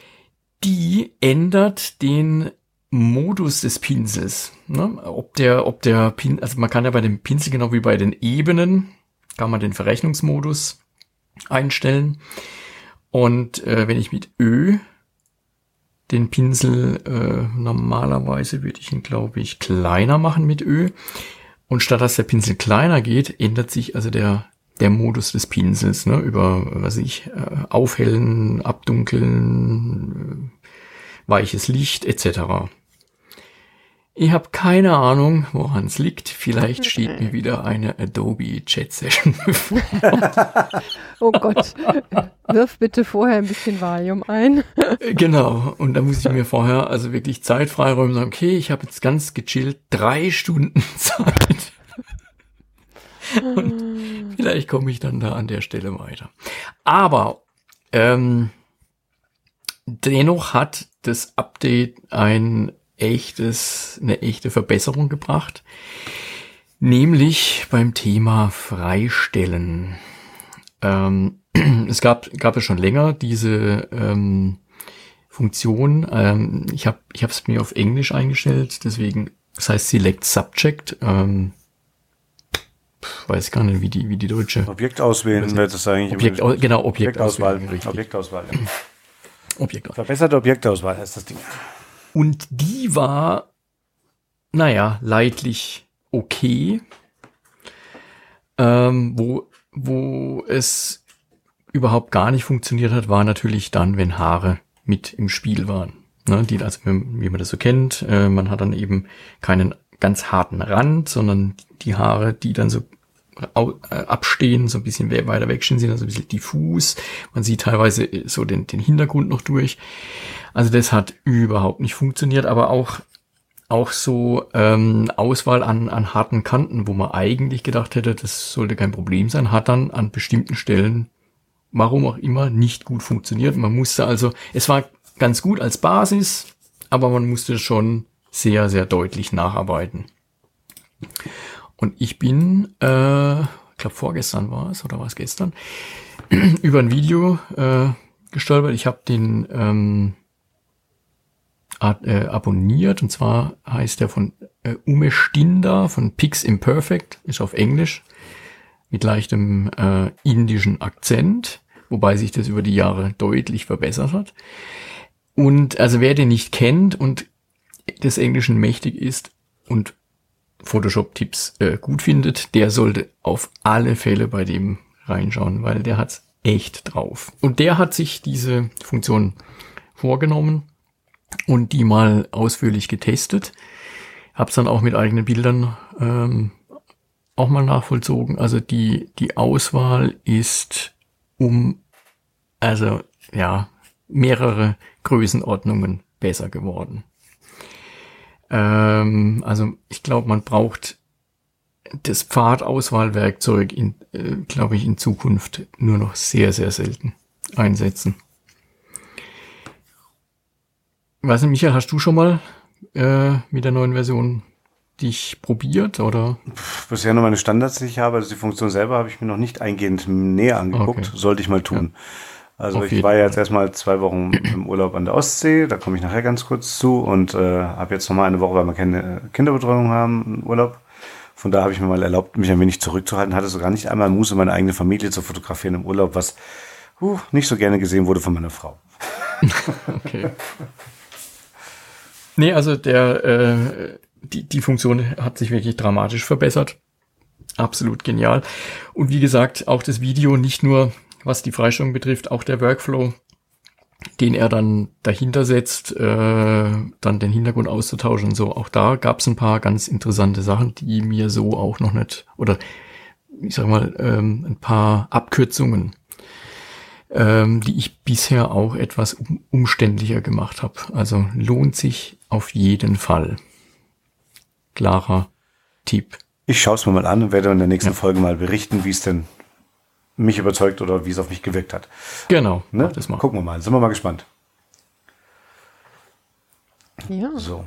Speaker 2: die ändert den Modus des Pinsels. Ne? Ob der, ob der Pin, also man kann ja bei dem Pinsel genau wie bei den Ebenen, kann man den Verrechnungsmodus einstellen. Und äh, wenn ich mit Ö den Pinsel, äh, normalerweise würde ich ihn, glaube ich, kleiner machen mit Ö. Und statt dass der Pinsel kleiner geht, ändert sich also der der Modus des Pinsels, ne, über, was weiß ich, äh, aufhellen, abdunkeln, äh, weiches Licht et cetera. Ich habe keine Ahnung, woran es liegt. Vielleicht steht mir wieder eine Adobe Chat Session bevor.
Speaker 1: Oh Gott, wirf bitte vorher ein bisschen Valium ein.
Speaker 2: Genau, und da muss ich mir vorher also wirklich Zeit freiräumen und sagen, okay, ich habe jetzt ganz gechillt drei Stunden Zeit. Und vielleicht komme ich dann da an der Stelle weiter. Aber ähm, dennoch hat das Update ein echtes, eine echte Verbesserung gebracht, nämlich beim Thema Freistellen. Ähm, es gab gab es schon länger diese ähm, Funktion. Ähm, ich habe ich habe es mir auf Englisch eingestellt, deswegen, das heißt Select Subject. Ähm, weiß gar nicht, wie die wie die deutsche
Speaker 3: Objekt auswählen wird es eigentlich.
Speaker 2: Objekt,
Speaker 3: immer,
Speaker 2: genau, Objekt
Speaker 3: Objektauswahl.
Speaker 2: auswählen,
Speaker 3: Objektauswahl.
Speaker 2: Objektauswahl.
Speaker 3: Verbesserte Objektauswahl heißt das Ding.
Speaker 2: Und die war, naja, leidlich okay. Ähm, wo, wo es überhaupt gar nicht funktioniert hat, war natürlich dann, wenn Haare mit im Spiel waren. Ne, die, also wie man das so kennt, äh, man hat dann eben keinen ganz harten Rand, sondern die Haare, die dann so au, äh, abstehen, so ein bisschen weiter wegstehen, sind also ein bisschen diffus. Man sieht teilweise so den, den Hintergrund noch durch. Also das hat überhaupt nicht funktioniert, aber auch auch so ähm, Auswahl an an harten Kanten, wo man eigentlich gedacht hätte, das sollte kein Problem sein, hat dann an bestimmten Stellen, warum auch immer, nicht gut funktioniert. Man musste also, es war ganz gut als Basis, aber man musste schon sehr, sehr deutlich nacharbeiten. Und ich bin, äh, glaube vorgestern war es oder war es gestern, über ein Video äh, gestolpert. Ich habe den ähm, ab, äh, abonniert, und zwar heißt der von äh, Ume Stinda von Pix Imperfect, ist auf Englisch, mit leichtem äh, indischen Akzent, wobei sich das über die Jahre deutlich verbessert hat. Und also wer den nicht kennt und des Englischen mächtig ist und Photoshop-Tipps äh, gut findet, der sollte auf alle Fälle bei dem reinschauen, weil der hat's echt drauf. Und der hat sich diese Funktion vorgenommen und die mal ausführlich getestet. Hab's dann auch mit eigenen Bildern ähm, auch mal nachvollzogen. Also die die Auswahl ist um also ja mehrere Größenordnungen besser geworden. Ähm, also ich glaube, man braucht das Pfadauswahlwerkzeug, in, äh, glaube ich, in Zukunft nur noch sehr, sehr selten einsetzen. Weiß nicht, Michael, hast du schon mal äh, mit der neuen Version dich probiert, oder?
Speaker 3: Bisher nur meine Standards, die ich habe. Also die Funktion selber habe ich mir noch nicht eingehend näher angeguckt. Okay. Sollte ich mal tun. Ja. Also Auf ich war ja jetzt erstmal zwei Wochen im Urlaub an der Ostsee, da komme ich nachher ganz kurz zu, und äh, habe jetzt nochmal eine Woche, weil wir keine Kinderbetreuung haben, einen Urlaub. Von da habe ich mir mal erlaubt, mich ein wenig zurückzuhalten, hatte sogar nicht einmal Muße, meine eigene Familie zu fotografieren im Urlaub, was uh, nicht so gerne gesehen wurde von meiner Frau.
Speaker 2: Okay. Nee, also der äh, die, die Funktion hat sich wirklich dramatisch verbessert. Absolut genial. Und wie gesagt, auch das Video, nicht nur was die Freistellung betrifft, auch der Workflow, den er dann dahinter setzt, äh, dann den Hintergrund auszutauschen und so. Auch da gab es ein paar ganz interessante Sachen, die mir so auch noch nicht, oder ich sag mal, ähm, ein paar Abkürzungen, ähm, die ich bisher auch etwas um, umständlicher gemacht habe. Also lohnt sich auf jeden Fall. Klarer Tipp.
Speaker 3: Ich schaue es mir mal an und werde in der nächsten ja. Folge mal berichten, wie es denn mich überzeugt oder wie es auf mich gewirkt hat.
Speaker 2: Genau,
Speaker 3: ne? Mach das mal. Gucken wir mal, sind wir mal gespannt.
Speaker 1: Ja.
Speaker 3: So.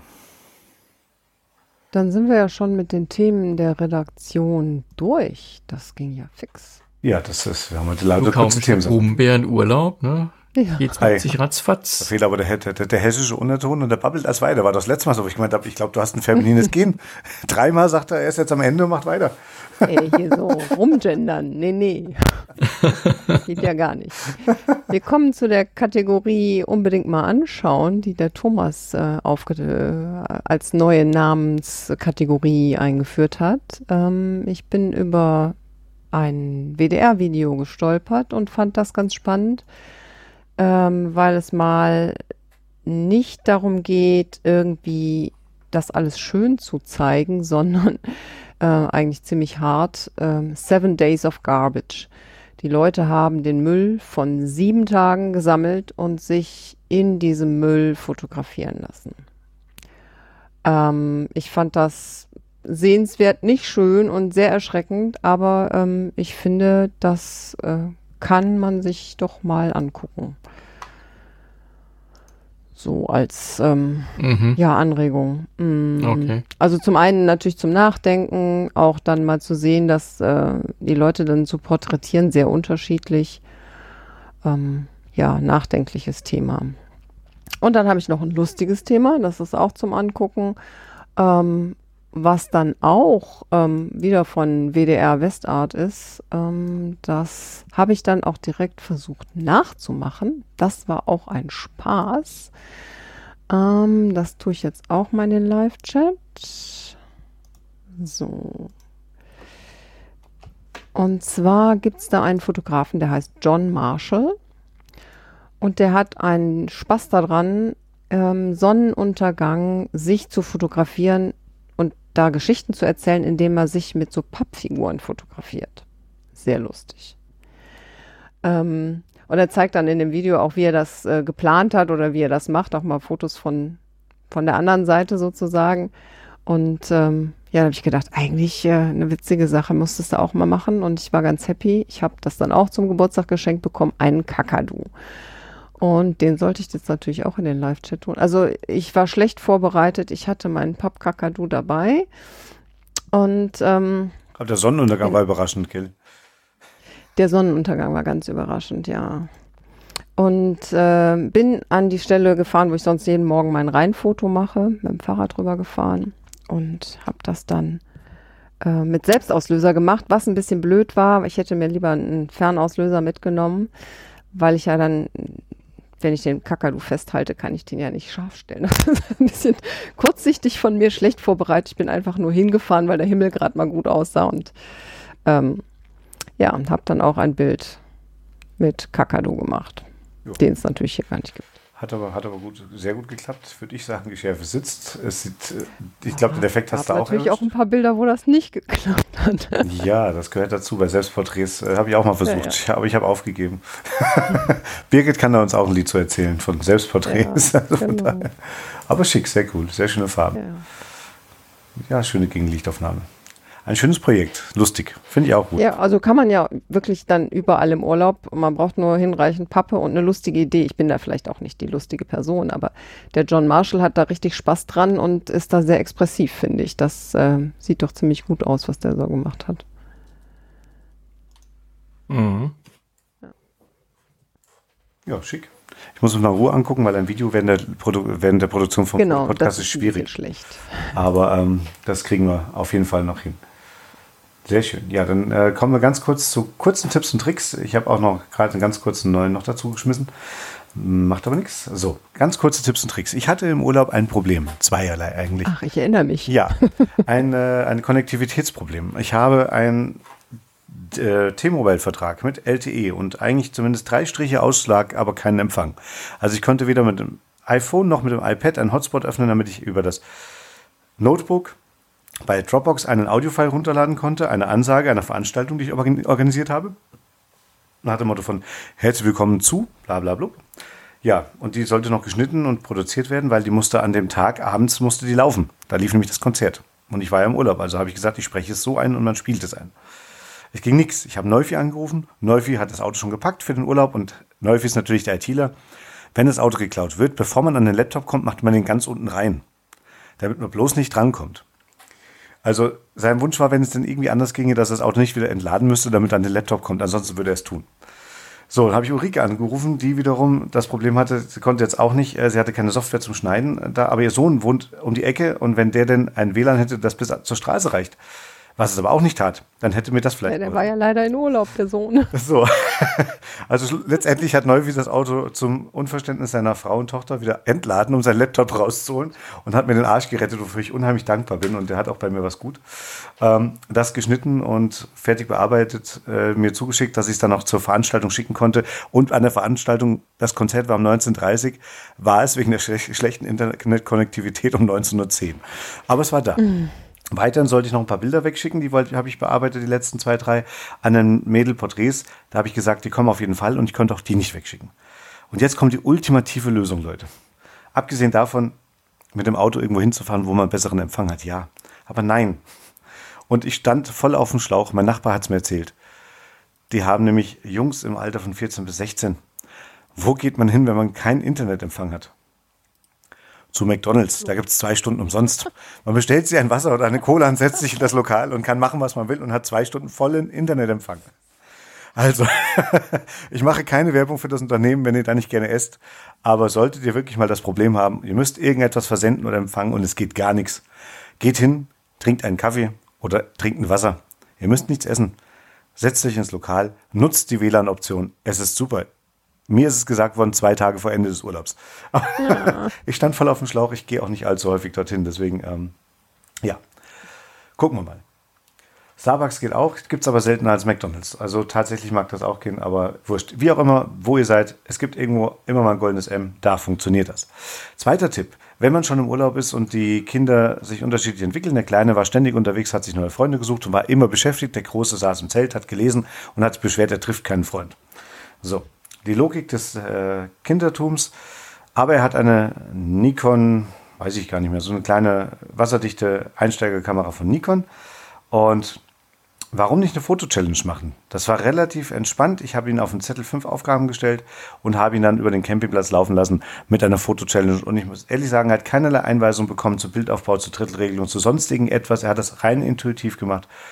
Speaker 1: Dann sind wir ja schon mit den Themen der Redaktion durch. Das ging ja fix.
Speaker 3: Ja, das ist, wir haben heute leider kurze Themen.
Speaker 2: Brummbären Urlaub, ne?
Speaker 1: Ja.
Speaker 2: Geht's mit sich ratzfatz.
Speaker 3: Da fehlt aber der, der, der hessische Unterton und der babbelt als weiter. War das letzte Mal so, wo ich gemeint habe, ich glaube, du hast ein feminines Gen. Dreimal sagt er, er ist jetzt am Ende und macht weiter.
Speaker 1: Ey, hier so rumgendern. Nee, nee. Geht ja gar nicht. Wir kommen zu der Kategorie unbedingt mal anschauen, die der Thomas äh, aufge- äh, als neue Namenskategorie eingeführt hat. Ähm, ich bin über ein W D R-Video gestolpert und fand das ganz spannend, ähm, weil es mal nicht darum geht, irgendwie das alles schön zu zeigen, sondern äh, eigentlich ziemlich hart. Äh, Seven Days of Garbage. Die Leute haben den Müll von sieben Tagen gesammelt und sich in diesem Müll fotografieren lassen. Ähm, ich fand das sehenswert, nicht schön und sehr erschreckend, aber ähm, ich finde, das äh, kann man sich doch mal angucken. So als ähm, mhm. ja, Anregung. Mm.
Speaker 2: Okay.
Speaker 1: Also zum einen natürlich zum Nachdenken, auch dann mal zu sehen, dass äh, die Leute dann zu porträtieren, sehr unterschiedlich. Ähm, ja, nachdenkliches Thema. Und dann habe ich noch ein lustiges Thema, das ist auch zum Angucken, ähm, was dann auch ähm, wieder von W D R Westart ist. Ähm, das habe ich dann auch direkt versucht nachzumachen. Das war auch ein Spaß. Ähm, das tue ich jetzt auch mal in den Live-Chat. So. Und zwar gibt es da einen Fotografen, der heißt John Marshall. Und der hat einen Spaß daran, ähm, Sonnenuntergang sich zu fotografieren und da Geschichten zu erzählen, indem er sich mit so Pappfiguren fotografiert. Sehr lustig. Ähm, und er zeigt dann in dem Video auch, wie er das äh, geplant hat oder wie er das macht, auch mal Fotos von, von der anderen Seite sozusagen. Und ähm, ja, da habe ich gedacht, eigentlich äh, eine witzige Sache, musstest du auch mal machen. Und ich war ganz happy. Ich habe das dann auch zum Geburtstag geschenkt bekommen, einen Kakadu. Und den sollte ich jetzt natürlich auch in den Live-Chat tun. Also ich war schlecht vorbereitet. Ich hatte meinen Pappkakadu dabei. Und ähm,
Speaker 3: aber der Sonnenuntergang war überraschend, gell?
Speaker 1: Der Sonnenuntergang war ganz überraschend, ja. Und äh, bin an die Stelle gefahren, wo ich sonst jeden Morgen mein Rheinfoto mache, mit dem Fahrrad drüber gefahren und habe das dann äh, mit Selbstauslöser gemacht, was ein bisschen blöd war. Ich hätte mir lieber einen Fernauslöser mitgenommen, weil ich ja dann, wenn ich den Kakadu festhalte, kann ich den ja nicht scharf stellen. Das ist ein bisschen kurzsichtig von mir, schlecht vorbereitet. Ich bin einfach nur hingefahren, weil der Himmel gerade mal gut aussah und ähm, ja, und habe dann auch ein Bild mit Kakadu gemacht. Jo. Den es natürlich hier gar nicht gibt.
Speaker 3: Hat aber, hat aber gut, sehr gut geklappt, würde ich sagen. Die Schärfe sitzt. Es sieht, ich glaube, den Effekt hast du auch.
Speaker 1: Natürlich auch ein paar Bilder, wo das nicht geklappt hat.
Speaker 3: Ja, das gehört dazu. Bei Selbstporträts äh, habe ich auch mal versucht, ja, ja. aber ich habe aufgegeben. Birgit kann da uns auch ein Lied zu erzählen von Selbstporträts. Ja, also genau. Daher. Aber schick, sehr cool, sehr schöne Farben. Ja, ja, schöne Gegenlichtaufnahme. Ein schönes Projekt, lustig, finde ich auch gut.
Speaker 1: Ja, also kann man ja wirklich dann überall im Urlaub, man braucht nur hinreichend Pappe und eine lustige Idee. Ich bin da vielleicht auch nicht die lustige Person, aber der John Marshall hat da richtig Spaß dran und ist da sehr expressiv, finde ich. Das äh, sieht doch ziemlich gut aus, was der so gemacht hat.
Speaker 3: Mhm. Ja, ja, schick. Ich muss es mal in Ruhe angucken, weil ein Video während der, Produ- während der Produktion vom
Speaker 1: genau,
Speaker 3: Podcast
Speaker 1: das
Speaker 3: ist schwierig.
Speaker 1: Ist schlecht.
Speaker 3: Aber ähm, das kriegen wir auf jeden Fall noch hin. Sehr schön. Ja, dann äh, kommen wir ganz kurz zu kurzen Tipps und Tricks. Ich habe auch noch gerade einen ganz kurzen neuen noch dazu geschmissen. Macht aber nichts. So, ganz kurze Tipps und Tricks. Ich hatte im Urlaub ein Problem. Zweierlei eigentlich.
Speaker 1: Ach, ich erinnere mich.
Speaker 3: Ja, ein, äh, ein Konnektivitätsproblem. Ich habe einen äh, T-Mobile-Vertrag mit L T E und eigentlich zumindest drei Striche Ausschlag, aber keinen Empfang. Also ich konnte weder mit dem iPhone noch mit dem iPad einen Hotspot öffnen, damit ich über das Notebook bei Dropbox einen Audiofile runterladen konnte, eine Ansage einer Veranstaltung, die ich organisiert habe. Nach dem Motto von herzlich willkommen zu, bla bla bla. Ja, und die sollte noch geschnitten und produziert werden, weil die musste an dem Tag, abends musste die laufen. Da lief nämlich das Konzert. Und ich war ja im Urlaub, also habe ich gesagt, ich spreche es so ein und man spielt es ein. Es ging nichts. Ich habe Neufi angerufen. Neufi hat das Auto schon gepackt für den Urlaub und Neufi ist natürlich der ITler. Wenn das Auto geklaut wird, bevor man an den Laptop kommt, macht man den ganz unten rein, damit man bloß nicht drankommt. Also sein Wunsch war, wenn es denn irgendwie anders ginge, dass das Auto nicht wieder entladen müsste, damit dann der Laptop kommt. Ansonsten würde er es tun. So, dann habe ich Ulrike angerufen, die wiederum das Problem hatte, sie konnte jetzt auch nicht, sie hatte keine Software zum Schneiden da, aber ihr Sohn wohnt um die Ecke und wenn der denn ein W L A N hätte, das bis zur Straße reicht, was es aber auch nicht tat, dann hätte mir das vielleicht...
Speaker 1: Ja, der war ja leider in Urlaub, der Sohn.
Speaker 3: So, also letztendlich hat Neufi das Auto zum Unverständnis seiner Frau und Tochter wieder entladen, um seinen Laptop rauszuholen und hat mir den Arsch gerettet, wofür ich unheimlich dankbar bin und der hat auch bei mir was gut. Ähm, das geschnitten und fertig bearbeitet, äh, mir zugeschickt, dass ich es dann auch zur Veranstaltung schicken konnte und an der Veranstaltung, das Konzert war um neunzehn Uhr dreißig, war es wegen der schle- schlechten Internetkonnektivität um neunzehn Uhr zehn. Aber es war da. Mhm. Weiterhin sollte ich noch ein paar Bilder wegschicken, die habe ich bearbeitet, die letzten zwei, drei, an den Mädel-Porträts. Da habe ich gesagt, die kommen auf jeden Fall und ich konnte auch die nicht wegschicken. Und jetzt kommt die ultimative Lösung, Leute. Abgesehen davon, mit dem Auto irgendwo hinzufahren, wo man einen besseren Empfang hat, ja. Aber nein. Und ich stand voll auf dem Schlauch, mein Nachbar hat es mir erzählt. Die haben nämlich Jungs im Alter von vierzehn bis sechzehn. Wo geht man hin, wenn man keinen Internetempfang hat? Zu McDonald's, da gibt es zwei Stunden umsonst. Man bestellt sich ein Wasser oder eine Cola und setzt sich in das Lokal und kann machen, was man will und hat zwei Stunden vollen Internetempfang. Also, ich mache keine Werbung für das Unternehmen, wenn ihr da nicht gerne esst, aber solltet ihr wirklich mal das Problem haben, ihr müsst irgendetwas versenden oder empfangen und es geht gar nichts. Geht hin, trinkt einen Kaffee oder trinkt ein Wasser. Ihr müsst nichts essen. Setzt euch ins Lokal, nutzt die W L A N-Option. Es ist super. Mir ist es gesagt worden, zwei Tage vor Ende des Urlaubs. Ja. Ich stand voll auf dem Schlauch, ich gehe auch nicht allzu häufig dorthin, deswegen, ähm, ja, gucken wir mal. Starbucks geht auch, gibt es aber seltener als McDonald's. Also tatsächlich mag das auch gehen, aber wurscht. Wie auch immer, wo ihr seid, es gibt irgendwo immer mal ein goldenes M, da funktioniert das. Zweiter Tipp, wenn man schon im Urlaub ist und die Kinder sich unterschiedlich entwickeln, der Kleine war ständig unterwegs, hat sich neue Freunde gesucht und war immer beschäftigt, der Große saß im Zelt, hat gelesen und hat sich beschwert, er trifft keinen Freund. So. Die Logik des äh, Kindertums, aber er hat eine Nikon, weiß ich gar nicht mehr, so eine kleine wasserdichte Einsteigerkamera von Nikon. Und warum nicht eine Foto-Challenge machen? Das war relativ entspannt. Ich habe ihn auf den Zettel fünf Aufgaben gestellt und habe ihn dann über den Campingplatz laufen lassen mit einer Foto-Challenge. Und ich muss ehrlich sagen, er hat keinerlei Einweisung bekommen zu Bildaufbau, zu Drittelregelung, zu sonstigen etwas. Er hat das rein intuitiv gemacht.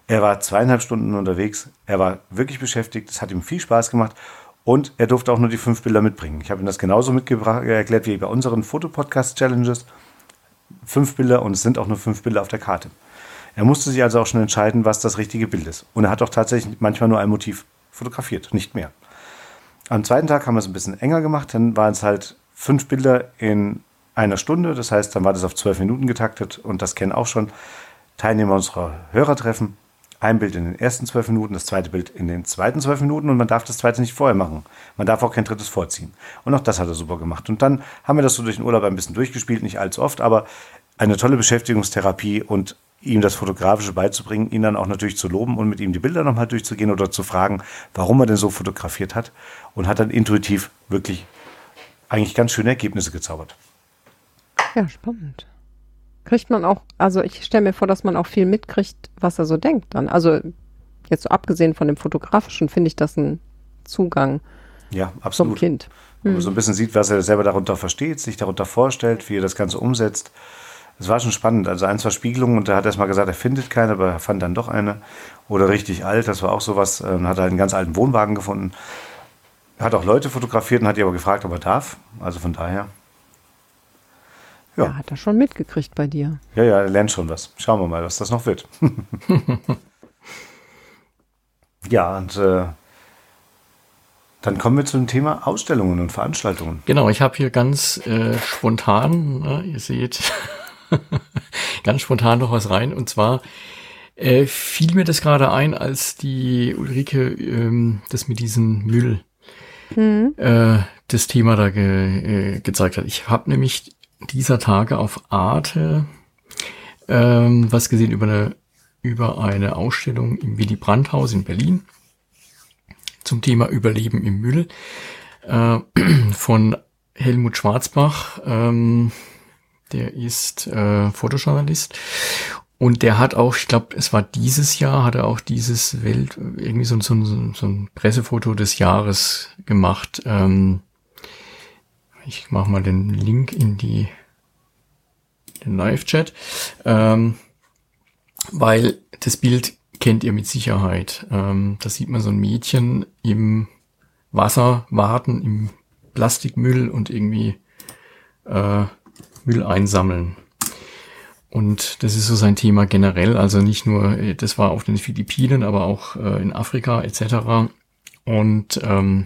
Speaker 3: Er war zweieinhalb Stunden unterwegs. Er war wirklich beschäftigt. Es hat ihm viel Spaß gemacht. Und er durfte auch nur die fünf Bilder mitbringen. Ich habe ihm das genauso mitgebracht, erklärt wie bei unseren Fotopodcast-Challenges. Fünf Bilder und es sind auch nur fünf Bilder auf der Karte. Er musste sich also auch schon entscheiden, was das richtige Bild ist. Und er hat auch tatsächlich manchmal nur ein Motiv fotografiert, nicht mehr. Am zweiten Tag haben wir es ein bisschen enger gemacht. Dann waren es halt fünf Bilder in einer Stunde. Das heißt, dann war das auf zwölf Minuten getaktet. Und das kennen auch schon Teilnehmer unserer Hörertreffen. Ein Bild in den ersten zwölf Minuten, das zweite Bild in den zweiten zwölf Minuten. Und man darf das zweite nicht vorher machen. Man darf auch kein drittes vorziehen. Und auch das hat er super gemacht. Und dann haben wir das so durch den Urlaub ein bisschen durchgespielt. Nicht allzu oft, aber eine tolle Beschäftigungstherapie und ihm das Fotografische beizubringen, ihn dann auch natürlich zu loben und mit ihm die Bilder nochmal durchzugehen oder zu fragen, warum er denn so fotografiert hat, und hat dann intuitiv wirklich eigentlich ganz schöne Ergebnisse gezaubert.
Speaker 1: Ja, spannend. Kriegt man auch, also ich stelle mir vor, dass man auch viel mitkriegt, was er so denkt dann. Also jetzt so abgesehen von dem Fotografischen finde ich das ein Zugang
Speaker 3: ja, absolut.
Speaker 1: zum Kind.
Speaker 3: Wenn man
Speaker 1: Hm.
Speaker 3: so ein bisschen sieht, was er selber darunter versteht, sich darunter vorstellt, wie er das Ganze umsetzt. Es war schon spannend. Also eins war Spiegelung und er hat erstmal gesagt, er findet keine, aber er fand dann doch eine. Oder richtig alt, das war auch sowas. Dann hat er einen ganz alten Wohnwagen gefunden. Er hat auch Leute fotografiert und hat die aber gefragt, ob er darf. Also von daher. Ja,
Speaker 1: Ja, hat er schon mitgekriegt bei dir.
Speaker 3: ja, ja, er lernt schon was. Schauen wir mal, was das noch wird. Ja, und äh, dann kommen wir zum Thema Ausstellungen und Veranstaltungen.
Speaker 2: Genau, ich habe hier ganz äh, spontan, ne, ihr seht, ganz spontan noch was rein. Und zwar äh, fiel mir das gerade ein, als die Ulrike ähm, das mit diesem Müll
Speaker 1: Mhm.
Speaker 2: äh, das Thema da ge, äh, gezeigt hat. Ich habe nämlich dieser Tage auf Arte ähm, was gesehen über eine, über eine Ausstellung im Willy Brandt-Haus in Berlin zum Thema Überleben im Müll äh, von Helmut Schwarzbach. Ähm, der ist äh, Fotojournalist und der hat auch, ich glaube, es war dieses Jahr, hat er auch dieses Welt, irgendwie so, so, so, so ein Pressefoto des Jahres gemacht. Ähm, ich mache mal den Link in die den Live-Chat, ähm, weil das Bild kennt ihr mit Sicherheit. Ähm, da sieht man so ein Mädchen im Wasser warten, im Plastikmüll und irgendwie äh, Müll einsammeln. Und das ist so sein Thema generell, also nicht nur, das war auf den Philippinen, aber auch äh, in Afrika et cetera. Und ähm,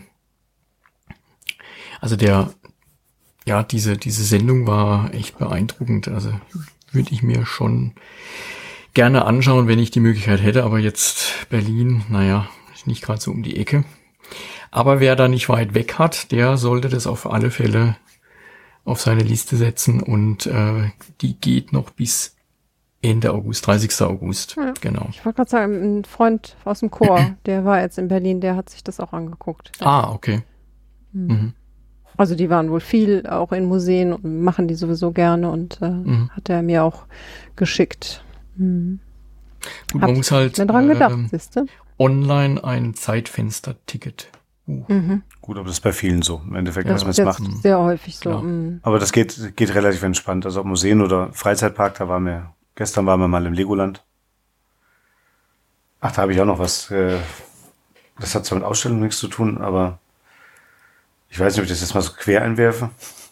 Speaker 2: also der, ja, diese diese Sendung war echt beeindruckend. Also würde ich mir schon gerne anschauen, wenn ich die Möglichkeit hätte. Aber jetzt Berlin, naja, ist nicht gerade so um die Ecke. Aber wer da nicht weit weg hat, der sollte das auf alle Fälle auf seine Liste setzen. Und äh, die geht noch bis Ende August, dreißigsten August.
Speaker 1: Ja.
Speaker 2: Genau.
Speaker 1: Ich wollte gerade sagen, ein Freund aus dem Chor, der war jetzt in Berlin, der hat sich das auch angeguckt.
Speaker 2: Ah, okay. Mhm.
Speaker 1: Also die waren wohl viel auch in Museen und machen die sowieso gerne und äh,
Speaker 2: Mhm.
Speaker 1: hat er mir auch geschickt. Mhm.
Speaker 2: Gut,
Speaker 1: Hab
Speaker 2: man muss halt
Speaker 1: mir dran gedacht,
Speaker 2: ähm,
Speaker 1: siehst du?
Speaker 2: online ein Zeitfenster-Ticket. Uh.
Speaker 1: Mhm.
Speaker 3: Gut, aber das ist bei vielen so. Im Endeffekt,
Speaker 1: Das
Speaker 3: was man
Speaker 1: ist
Speaker 3: es
Speaker 1: jetzt
Speaker 3: macht.
Speaker 1: sehr häufig so.
Speaker 2: Klar.
Speaker 1: Mhm.
Speaker 3: Aber das geht, geht relativ entspannt. Also ob Museen oder Freizeitpark, da waren wir, gestern waren wir mal im Legoland. Ach, da habe ich auch noch was. Äh, das hat zwar mit Ausstellung nichts zu tun, aber ich weiß nicht, ob ich das jetzt mal so quer einwerfe.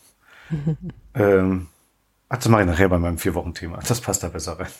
Speaker 3: ähm, ach, das mache ich nachher bei meinem Vier-Wochen-Thema. Das passt da besser rein.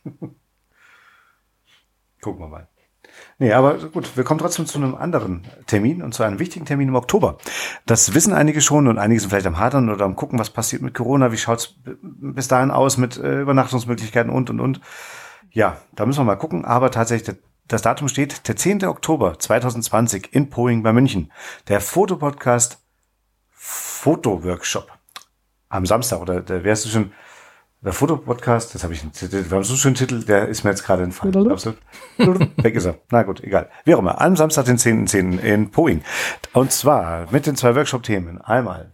Speaker 3: Gucken wir mal. Nee, aber gut, wir kommen trotzdem zu einem anderen Termin und zu einem wichtigen Termin im Oktober. Das wissen einige schon und einige sind vielleicht am Hadern oder am Gucken, was passiert mit Corona, wie schaut's bis dahin aus mit äh, Übernachtungsmöglichkeiten und, und, und. Ja, da müssen wir mal gucken, aber tatsächlich, der, das Datum steht, der zehnten Oktober zweitausendzwanzig in Poing bei München. Der Fotopodcast Fotoworkshop am Samstag, oder der, wer ist so schön, der Fotopodcast, das habe ich, wir haben so einen schönen Titel, der ist mir jetzt gerade entfallen. Absolut. Weg ist er. Na gut, egal. Wie auch immer. Am Samstag, den zehnten zehnten in Poing. Und zwar mit den zwei Workshop-Themen. Einmal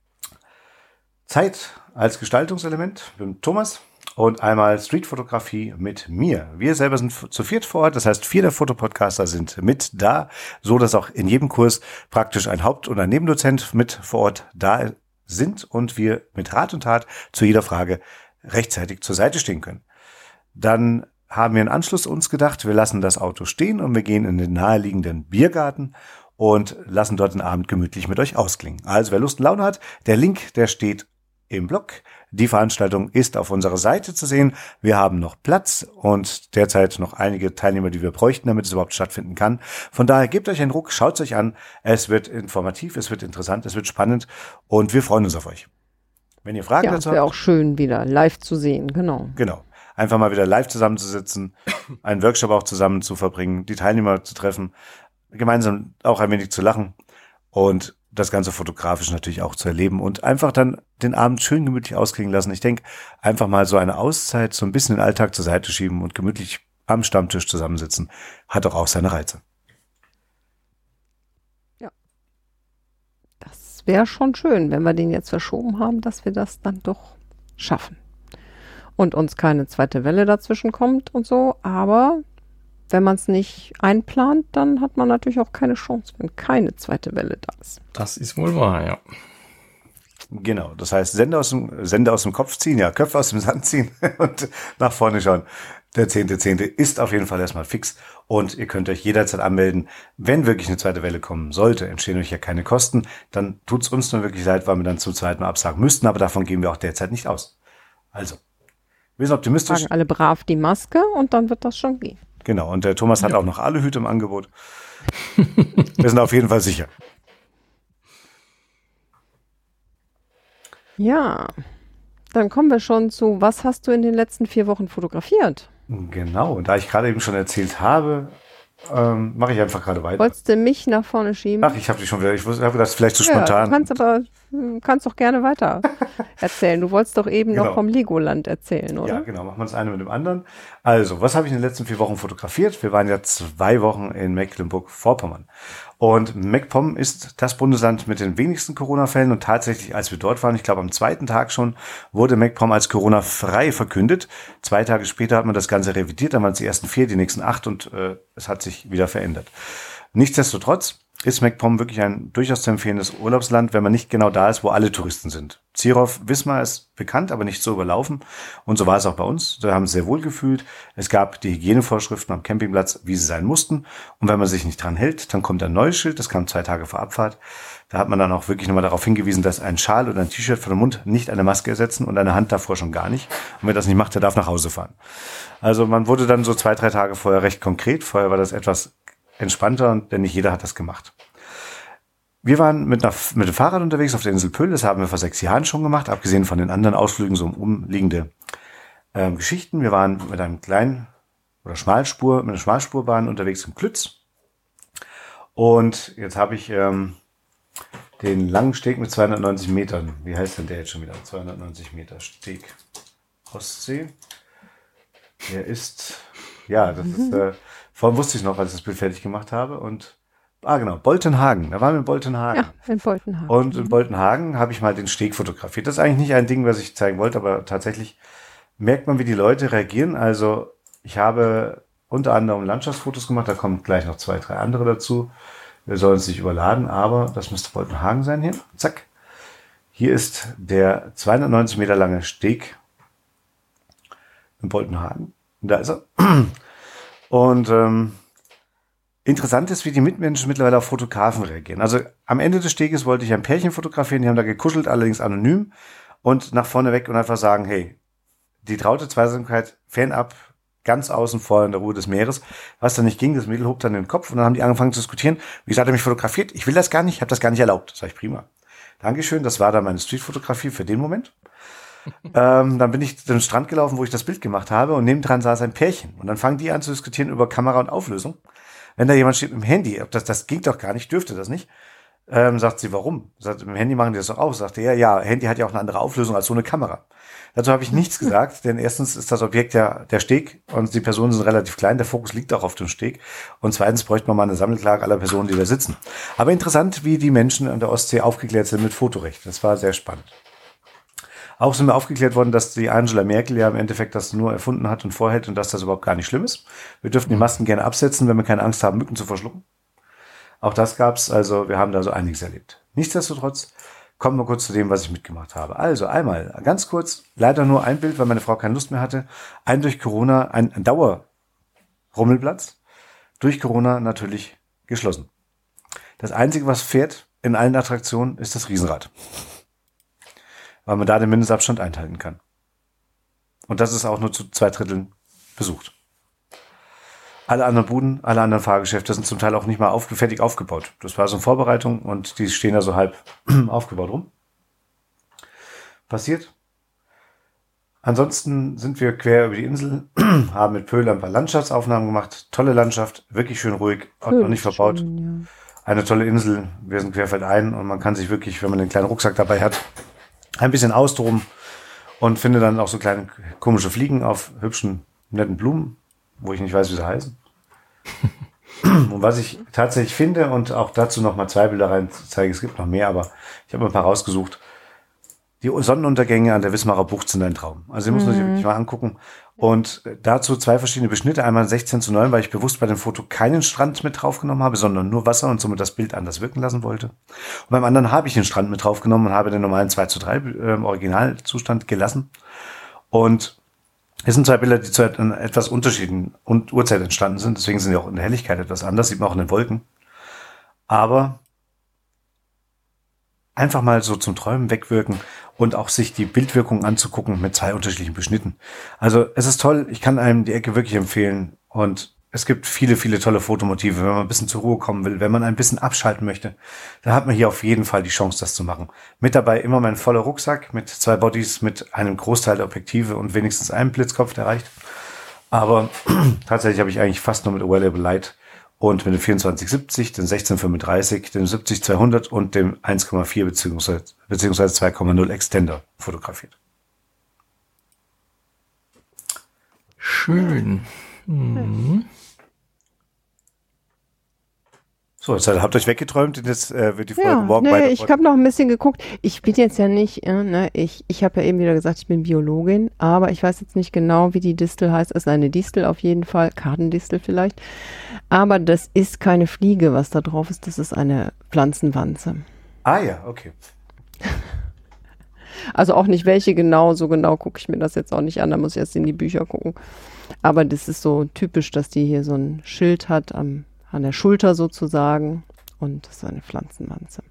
Speaker 3: Zeit als Gestaltungselement mit Thomas und einmal Streetfotografie mit mir. Wir selber sind zu viert vor Ort, das heißt, vier der Fotopodcaster sind mit da, so dass auch in jedem Kurs praktisch ein Haupt- und ein Nebendozent mit vor Ort da sind und wir mit Rat und Tat zu jeder Frage rechtzeitig zur Seite stehen können. Dann haben wir einen Anschluss uns gedacht. Wir lassen das Auto stehen und wir gehen in den naheliegenden Biergarten und lassen dort den Abend gemütlich mit euch ausklingen. Also wer Lust und Laune hat, der Link, der steht im Blog. Die Veranstaltung ist auf unserer Seite zu sehen. Wir haben noch Platz und derzeit noch einige Teilnehmer, die wir bräuchten, damit es überhaupt stattfinden kann. Von daher gebt euch einen Ruck, schaut es euch an. Es wird informativ, es wird interessant, es wird spannend und wir freuen uns auf euch. Wenn ihr Fragen
Speaker 1: Ja,
Speaker 3: dazu
Speaker 1: es wäre
Speaker 3: habt.
Speaker 1: auch schön, wieder live zu sehen, genau.
Speaker 3: Genau. Einfach mal wieder live zusammenzusitzen, einen Workshop auch zusammen zu verbringen, die Teilnehmer zu treffen, gemeinsam auch ein wenig zu lachen und das Ganze fotografisch natürlich auch zu erleben und einfach dann den Abend schön gemütlich ausklingen lassen. Ich denke, einfach mal so eine Auszeit, so ein bisschen den Alltag zur Seite schieben und gemütlich am Stammtisch zusammensitzen, hat doch auch seine Reize.
Speaker 1: Ja. Das wäre schon schön, wenn wir den jetzt verschoben haben, dass wir das dann doch schaffen. Und uns keine zweite Welle dazwischen kommt und so, aber wenn man es nicht einplant, dann hat man natürlich auch keine Chance, wenn keine zweite Welle da ist.
Speaker 2: Das ist wohl wahr, ja.
Speaker 3: Genau, das heißt, Sende aus dem, Sende aus dem Kopf ziehen, ja, Köpfe aus dem Sand ziehen und nach vorne schauen. Der zehnte zehnte ist auf jeden Fall erstmal fix und ihr könnt euch jederzeit anmelden. Wenn wirklich eine zweite Welle kommen sollte, entstehen euch ja keine Kosten, dann tut's uns nur wirklich leid, weil wir dann zum zweiten Mal absagen müssten, aber davon gehen wir auch derzeit nicht aus. Also, wir sind optimistisch.
Speaker 1: Tragen alle brav die Maske und dann wird das schon gehen.
Speaker 3: Genau, und der Thomas hat ja auch noch Aluhüte im Angebot. Wir sind auf jeden Fall sicher.
Speaker 1: Ja, dann kommen wir schon zu, was hast du in den letzten vier Wochen fotografiert?
Speaker 3: Genau, und da ich gerade eben schon erzählt habe, ähm, mache ich einfach gerade weiter.
Speaker 1: Wolltest du mich nach vorne schieben?
Speaker 3: Ach, ich habe dich schon wieder, ich habe gedacht, das ist vielleicht zu
Speaker 1: Ja,
Speaker 3: spontan.
Speaker 1: du kannst aber, du kannst doch gerne weiter erzählen. Du wolltest doch eben
Speaker 3: Genau.
Speaker 1: noch vom Legoland erzählen, oder?
Speaker 3: Ja, genau, machen wir das eine mit dem anderen. Also, was habe ich in den letzten vier Wochen fotografiert? Wir waren ja zwei Wochen in Mecklenburg-Vorpommern. Und MacPom ist das Bundesland mit den wenigsten Corona-Fällen und tatsächlich, als wir dort waren, ich glaube am zweiten Tag schon, wurde MacPom als Corona-frei verkündet. Zwei Tage später hat man das Ganze revidiert, dann waren es die ersten vier, die nächsten acht und äh, es hat sich wieder verändert. Nichtsdestotrotz ist MacPom wirklich ein durchaus zu empfehlendes Urlaubsland, wenn man nicht genau da ist, wo alle Touristen sind. Zierov, Wismar ist bekannt, aber nicht so überlaufen. Und so war es auch bei uns. Da haben wir sehr wohl gefühlt. Es gab die Hygienevorschriften am Campingplatz, wie sie sein mussten. Und wenn man sich nicht dran hält, dann kommt ein neues Schild. Das kam zwei Tage vor Abfahrt. Da hat man dann auch wirklich nochmal darauf hingewiesen, dass ein Schal oder ein T-Shirt vor dem Mund nicht eine Maske ersetzen und eine Hand davor schon gar nicht. Und wer das nicht macht, der darf nach Hause fahren. Also man wurde dann so zwei, drei Tage vorher recht konkret. Vorher war das etwas entspannter, denn nicht jeder hat das gemacht. Wir waren mit, einer, mit dem Fahrrad unterwegs auf der Insel Pöll. Das haben wir vor sechs Jahren schon gemacht, abgesehen von den anderen Ausflügen, so umliegende ähm, Geschichten. Wir waren mit einem kleinen oder Schmalspur, mit einer Schmalspurbahn unterwegs im Klütz. Und jetzt habe ich ähm, den langen Steg mit zweihundertneunzig Metern. Wie heißt denn der jetzt schon wieder? zweihundertneunzig Meter Steg Ostsee. Der ist, ja, das ist, äh, vorhin wusste ich noch, als ich das Bild fertig gemacht habe. Und Ah, genau, Boltenhagen. Da waren wir in Boltenhagen.
Speaker 1: Ja, in Boltenhagen.
Speaker 3: Und in Boltenhagen habe ich mal den Steg fotografiert. Das ist eigentlich nicht ein Ding, was ich zeigen wollte, aber tatsächlich merkt man, wie die Leute reagieren. Also ich habe unter anderem Landschaftsfotos gemacht, da kommen gleich noch zwei, drei andere dazu. Wir sollen uns nicht überladen, aber das müsste Boltenhagen sein hier. Zack. Hier ist der zweihundertneunzig Meter lange Steg in Boltenhagen. Und da ist er. Und ähm, interessant ist, wie die Mitmenschen mittlerweile auf Fotografen reagieren. Also am Ende des Steges wollte ich ein Pärchen fotografieren, die haben da gekuschelt, allerdings anonym und nach vorne weg und einfach sagen, hey, die traute Zweisamkeit fernab, ganz außen vor in der Ruhe des Meeres. Was dann nicht ging, das Mädel hob dann den Kopf und dann haben die angefangen zu diskutieren. Wie gesagt, er mich fotografiert, ich will das gar nicht, ich habe das gar nicht erlaubt. Sag ich, prima. Dankeschön, das war dann meine Streetfotografie für den Moment. ähm, dann bin ich zum Strand gelaufen, wo ich das Bild gemacht habe und nebendran saß ein Pärchen. Und dann fangen die an zu diskutieren über Kamera und Auflösung. Wenn da jemand steht mit dem Handy, das, das ging doch gar nicht, dürfte das nicht. Ähm, sagt sie, warum? Sagt, mit dem Handy machen die das doch auch. Sagt er, ja, ja, Handy hat ja auch eine andere Auflösung als so eine Kamera. Dazu habe ich nichts gesagt, denn erstens ist das Objekt ja der Steg und die Personen sind relativ klein, der Fokus liegt auch auf dem Steg. Und zweitens bräuchte man mal eine Sammelklage aller Personen, die da sitzen. Aber interessant, wie die Menschen an der Ostsee aufgeklärt sind mit Fotorecht. Das war sehr spannend. Auch sind wir aufgeklärt worden, dass die Angela Merkel ja im Endeffekt das nur erfunden hat und vorhält und dass das überhaupt gar nicht schlimm ist. Wir dürfen die Masken gerne absetzen, wenn wir keine Angst haben, Mücken zu verschlucken. Auch das gab's, also wir haben da so einiges erlebt. Nichtsdestotrotz kommen wir kurz zu dem, was ich mitgemacht habe. Also einmal, ganz kurz, leider nur ein Bild, weil meine Frau keine Lust mehr hatte. Ein durch Corona, ein, ein Dauerrummelplatz. Durch Corona natürlich geschlossen. Das Einzige, was fährt in allen Attraktionen, ist das Riesenrad. Weil man da den Mindestabstand einhalten kann. Und das ist auch nur zu zwei Dritteln besucht. Alle anderen Buden, alle anderen Fahrgeschäfte sind zum Teil auch nicht mal auf, fertig aufgebaut. Das war so eine Vorbereitung und die stehen da so halb aufgebaut rum. Passiert. Ansonsten sind wir quer über die Insel, haben mit Pöhl ein paar Landschaftsaufnahmen gemacht. Tolle Landschaft, wirklich schön ruhig, auch noch nicht verbaut.
Speaker 1: Schön, ja.
Speaker 3: Eine tolle Insel, wir sind querfeldein und man kann sich wirklich, wenn man den kleinen Rucksack dabei hat, ein bisschen austoben und finde dann auch so kleine komische Fliegen auf hübschen, netten Blumen, wo ich nicht weiß, wie sie heißen. Und was ich tatsächlich finde, und auch dazu noch mal zwei Bilder rein zeige, es gibt noch mehr, aber ich habe ein paar rausgesucht. Die Sonnenuntergänge an der Wismarer Bucht sind ein Traum. Also die muss man sich wirklich mal angucken. Und dazu zwei verschiedene Beschnitte. Einmal sechzehn zu neun, weil ich bewusst bei dem Foto keinen Strand mit draufgenommen habe, sondern nur Wasser und somit das Bild anders wirken lassen wollte. Und beim anderen habe ich den Strand mit draufgenommen und habe den normalen zwei zu drei äh, Originalzustand gelassen. Und es sind zwei Bilder, die zu etwas Unterschieden und Uhrzeit entstanden sind. Deswegen sind die auch in der Helligkeit etwas anders. Sieht man auch in den Wolken. Aber einfach mal so zum Träumen wegwirken und auch sich die Bildwirkung anzugucken mit zwei unterschiedlichen Beschnitten. Also es ist toll. Ich kann einem die Ecke wirklich empfehlen. Und es gibt viele, viele tolle Fotomotive, wenn man ein bisschen zur Ruhe kommen will, wenn man ein bisschen abschalten möchte. Da hat man hier auf jeden Fall die Chance, das zu machen. Mit dabei immer mein voller Rucksack mit zwei Bodies, mit einem Großteil der Objektive und wenigstens einem Blitzkopf, der reicht. Aber tatsächlich habe ich eigentlich fast nur mit Available Light und mit dem vierundzwanzig siebzig, dem sechzehn fünfunddreißig, dem siebzig zweihundert und dem eins Komma vier beziehungsweise beziehungsweise zwei Komma null Extender fotografiert.
Speaker 2: Schön. Mhm.
Speaker 3: So, jetzt habt ihr euch weggeträumt und jetzt äh, wird die Folge
Speaker 1: Ja,
Speaker 3: morgen
Speaker 1: nee,
Speaker 3: weiter.
Speaker 1: ich habe noch ein bisschen geguckt. Ich bin jetzt ja nicht, äh, ne, ich, ich habe ja eben wieder gesagt, ich bin Biologin, aber ich weiß jetzt nicht genau, wie die Distel heißt. Es ist eine Distel auf jeden Fall, Kardendistel vielleicht. Aber das ist keine Fliege, was da drauf ist, das ist eine Pflanzenwanze.
Speaker 3: Ah ja, okay.
Speaker 1: Also auch nicht welche genau, so genau gucke ich mir das jetzt auch nicht an, da muss ich erst in die Bücher gucken. Aber das ist so typisch, dass die hier so ein Schild hat am an der Schulter sozusagen und das ist eine Pflanzenwanze.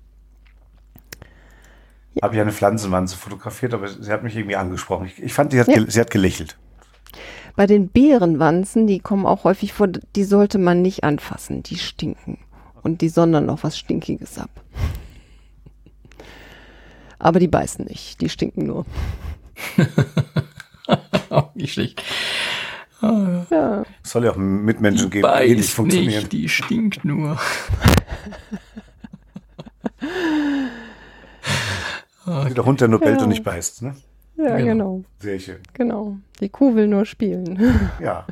Speaker 3: Ja. Habe ich eine Pflanzenwanze fotografiert, aber sie hat mich irgendwie angesprochen. Ich, ich fand, sie hat,
Speaker 1: ja.
Speaker 3: sie hat gelächelt.
Speaker 1: Bei den Beerenwanzen, die kommen auch häufig vor, die sollte man nicht anfassen, die stinken und die sondern noch was Stinkiges ab. Aber die beißen nicht, die stinken nur.
Speaker 2: Auch nicht schlecht.
Speaker 3: Ah, ja. Es soll ja auch Mitmenschen
Speaker 2: die
Speaker 3: geben, die
Speaker 2: nicht funktionieren. Nicht, die stinkt nur.
Speaker 3: Wie der Hund, der nur bellt ja. und nicht beißt, ne?
Speaker 1: Ja, genau. genau.
Speaker 3: Sehr schön.
Speaker 1: Genau. Die Kuh will nur spielen.
Speaker 3: Ja.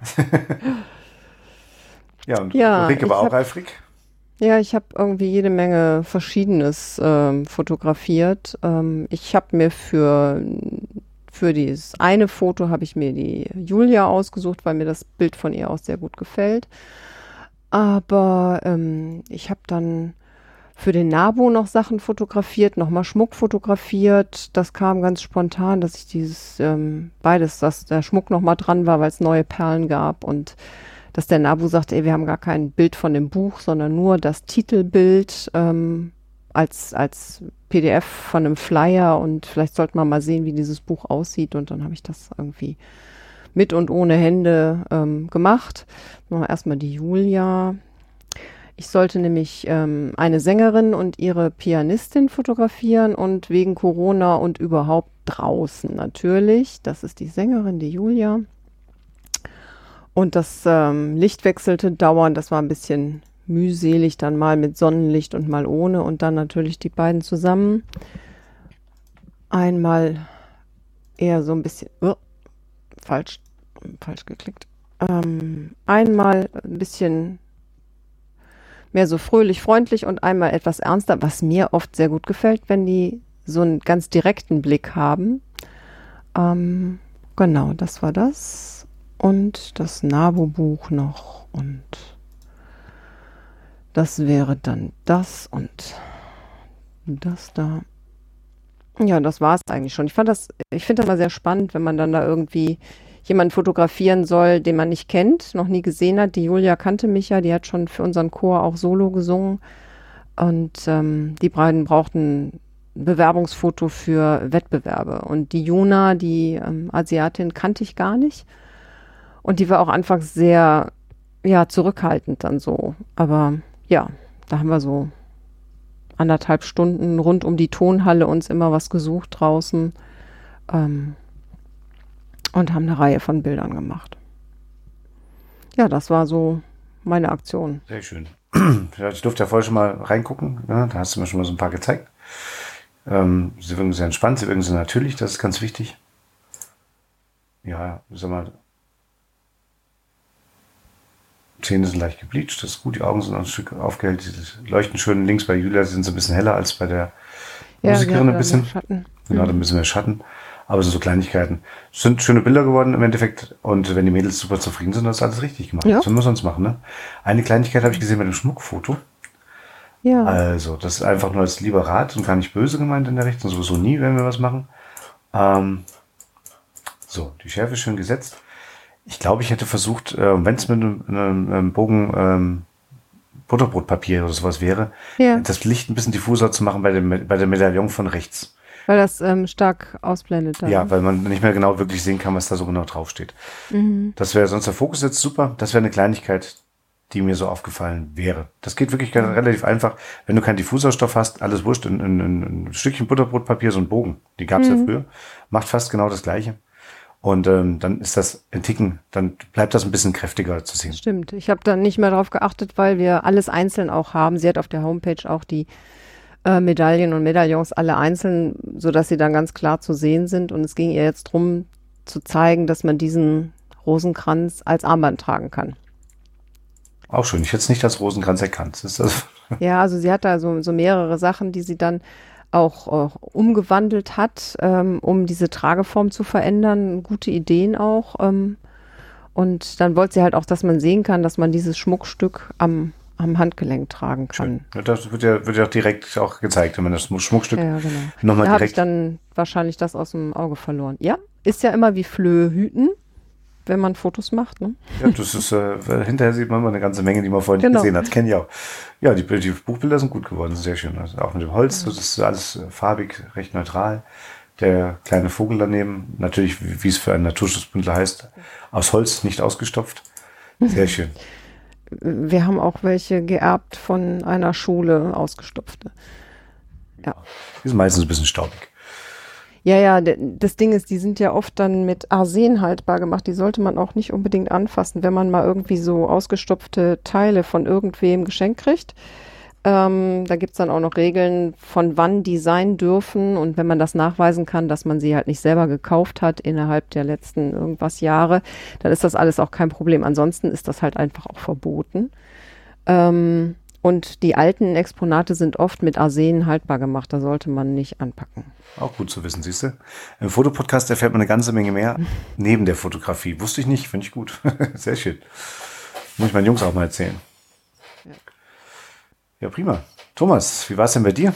Speaker 3: Ja, und
Speaker 1: ja,
Speaker 3: Ulrike war auch eifrig.
Speaker 1: Ja, ich habe irgendwie jede Menge Verschiedenes ähm, fotografiert. Ähm, ich habe mir für Für dieses eine Foto habe ich mir die Julia ausgesucht, weil mir das Bild von ihr auch sehr gut gefällt. Aber ähm, ich habe dann für den Nabo noch Sachen fotografiert, nochmal Schmuck fotografiert. Das kam ganz spontan, dass ich dieses ähm, beides, dass der Schmuck nochmal dran war, weil es neue Perlen gab und dass der Nabo sagte, ey, wir haben gar kein Bild von dem Buch, sondern nur das Titelbild ähm, als als P D F von einem Flyer und vielleicht sollte man mal sehen, wie dieses Buch aussieht und dann habe ich das irgendwie mit und ohne Hände ähm, gemacht. Machen wir erstmal die Julia. Ich sollte nämlich ähm, eine Sängerin und ihre Pianistin fotografieren und wegen Corona und überhaupt draußen natürlich. Das ist die Sängerin, die Julia. Und das ähm, Licht wechselte dauernd, das war ein bisschen mühselig, dann mal mit Sonnenlicht und mal ohne und dann natürlich die beiden zusammen. Einmal eher so ein bisschen, oh, falsch, falsch geklickt. Ähm, einmal ein bisschen mehr so fröhlich, freundlich und einmal etwas ernster, was mir oft sehr gut gefällt, wenn die so einen ganz direkten Blick haben. Ähm, genau, das war das. Und das Nabo-Buch noch und das wäre dann das und das da. Ja, das war es eigentlich schon. Ich fand das, ich finde das mal sehr spannend, wenn man dann da irgendwie jemanden fotografieren soll, den man nicht kennt, noch nie gesehen hat. Die Julia kannte mich ja, die hat schon für unseren Chor auch Solo gesungen. Und ähm, die beiden brauchten ein Bewerbungsfoto für Wettbewerbe. Und die Juna, die ähm, Asiatin, kannte ich gar nicht. Und die war auch anfangs sehr, ja, zurückhaltend dann so. Aber ja, da haben wir so anderthalb Stunden rund um die Tonhalle uns immer was gesucht draußen ähm, und haben eine Reihe von Bildern gemacht. Ja, das war so meine Aktion.
Speaker 3: Sehr schön. Ja, ich durfte ja vorher schon mal reingucken. Ne? Da hast du mir schon mal so ein paar gezeigt. Ähm, sie wirken sehr entspannt, sie wirken sehr natürlich, das ist ganz wichtig. Ja, ich sag mal, Zähne sind leicht gebleicht, das ist gut, die Augen sind noch ein Stück aufgehellt, die leuchten schön links bei Julia, sind sie ein bisschen heller als bei der
Speaker 1: Ja,
Speaker 3: Musikerin
Speaker 1: ja,
Speaker 3: ein bisschen.
Speaker 1: Schatten.
Speaker 3: Genau, da ein bisschen mehr Schatten. Aber es sind so Kleinigkeiten. Es sind schöne Bilder geworden im Endeffekt. Und wenn die Mädels super zufrieden sind, dann ist alles richtig gemacht.
Speaker 1: Ja.
Speaker 3: So muss man es machen. Ne? Eine Kleinigkeit habe ich gesehen bei dem Schmuckfoto.
Speaker 1: Ja.
Speaker 3: Also, das ist einfach nur als lieber Rat und gar nicht böse gemeint in der Richtung. Sowieso nie, wenn wir was machen. Ähm, so, die Schärfe ist schön gesetzt. Ich glaube, ich hätte versucht, äh, wenn es mit einem, einem, einem Bogen ähm, Butterbrotpapier oder sowas wäre,
Speaker 1: Ja.
Speaker 3: das Licht ein bisschen diffuser zu machen bei dem, bei dem Medaillon von rechts.
Speaker 1: Weil das ähm, stark ausblendet dann.
Speaker 3: Ja, weil man nicht mehr genau wirklich sehen kann, was da so genau draufsteht. Mhm. Das wäre sonst der Fokus jetzt super. Das wäre eine Kleinigkeit, die mir so aufgefallen wäre. Das geht wirklich mhm. relativ einfach. Wenn du keinen Diffuserstoff hast, alles wurscht, ein, ein, ein Stückchen Butterbrotpapier, so ein Bogen, die gab es mhm. ja früher, macht fast genau das Gleiche. Und ähm, dann ist das ein Ticken, dann bleibt das ein bisschen kräftiger zu sehen.
Speaker 1: Stimmt. Ich habe dann nicht mehr drauf geachtet, weil wir alles einzeln auch haben. Sie hat auf der Homepage auch die äh, Medaillen und Medaillons alle einzeln, sodass sie dann ganz klar zu sehen sind. Und es ging ihr jetzt darum, zu zeigen, dass man diesen Rosenkranz als Armband tragen kann.
Speaker 3: Auch schön. Ich hätte es nicht als Rosenkranz erkannt. Das ist das
Speaker 1: ja, also sie hat da so, so mehrere Sachen, die sie dann auch, auch umgewandelt hat, ähm, um diese Trageform zu verändern. Gute Ideen auch. Ähm, und dann wollte sie halt auch, dass man sehen kann, dass man dieses Schmuckstück am, am Handgelenk tragen kann.
Speaker 3: Ja, das wird ja, wird ja auch direkt auch gezeigt, wenn man das Schmuckstück
Speaker 1: ja, genau.
Speaker 3: nochmal
Speaker 1: da habe ich
Speaker 3: direkt...
Speaker 1: dann wahrscheinlich das aus dem Auge verloren. Ja, ist ja immer wie Flöhe hüten, wenn man Fotos macht, ne?
Speaker 3: Ja, das ist, äh, hinterher sieht man mal eine ganze Menge, die man vorhin
Speaker 1: Genau.
Speaker 3: nicht gesehen hat. Kenne ich auch. Ja, die, die Buchbilder sind gut geworden, sehr schön. Also auch mit dem Holz, das ist alles farbig, recht neutral. Der kleine Vogel daneben, natürlich, wie, wie es für einen Naturschutzbündler heißt, aus Holz, nicht ausgestopft. Sehr schön.
Speaker 1: Wir haben auch welche geerbt von einer Schule, ausgestopfte. Ja.
Speaker 3: Die sind meistens ein bisschen staubig.
Speaker 1: Ja, ja, d- das Ding ist, die sind ja oft dann mit Arsen haltbar gemacht. Die sollte man auch nicht unbedingt anfassen, wenn man mal irgendwie so ausgestopfte Teile von irgendwem geschenkt kriegt. Ähm, da gibt's dann auch noch Regeln, von wann die sein dürfen. Und wenn man das nachweisen kann, dass man sie halt nicht selber gekauft hat innerhalb der letzten irgendwas Jahre, dann ist das alles auch kein Problem. Ansonsten ist das halt einfach auch verboten. Ähm, und die alten Exponate sind oft mit Arsen haltbar gemacht. Da sollte man nicht anpacken.
Speaker 3: Auch gut zu wissen, siehst du. Im Fotopodcast erfährt man eine ganze Menge mehr neben der Fotografie. Wusste ich nicht, finde ich gut. Sehr schön. Muss ich meinen Jungs auch mal erzählen.
Speaker 1: Ja.
Speaker 3: Ja, prima. Thomas, wie war es denn bei dir?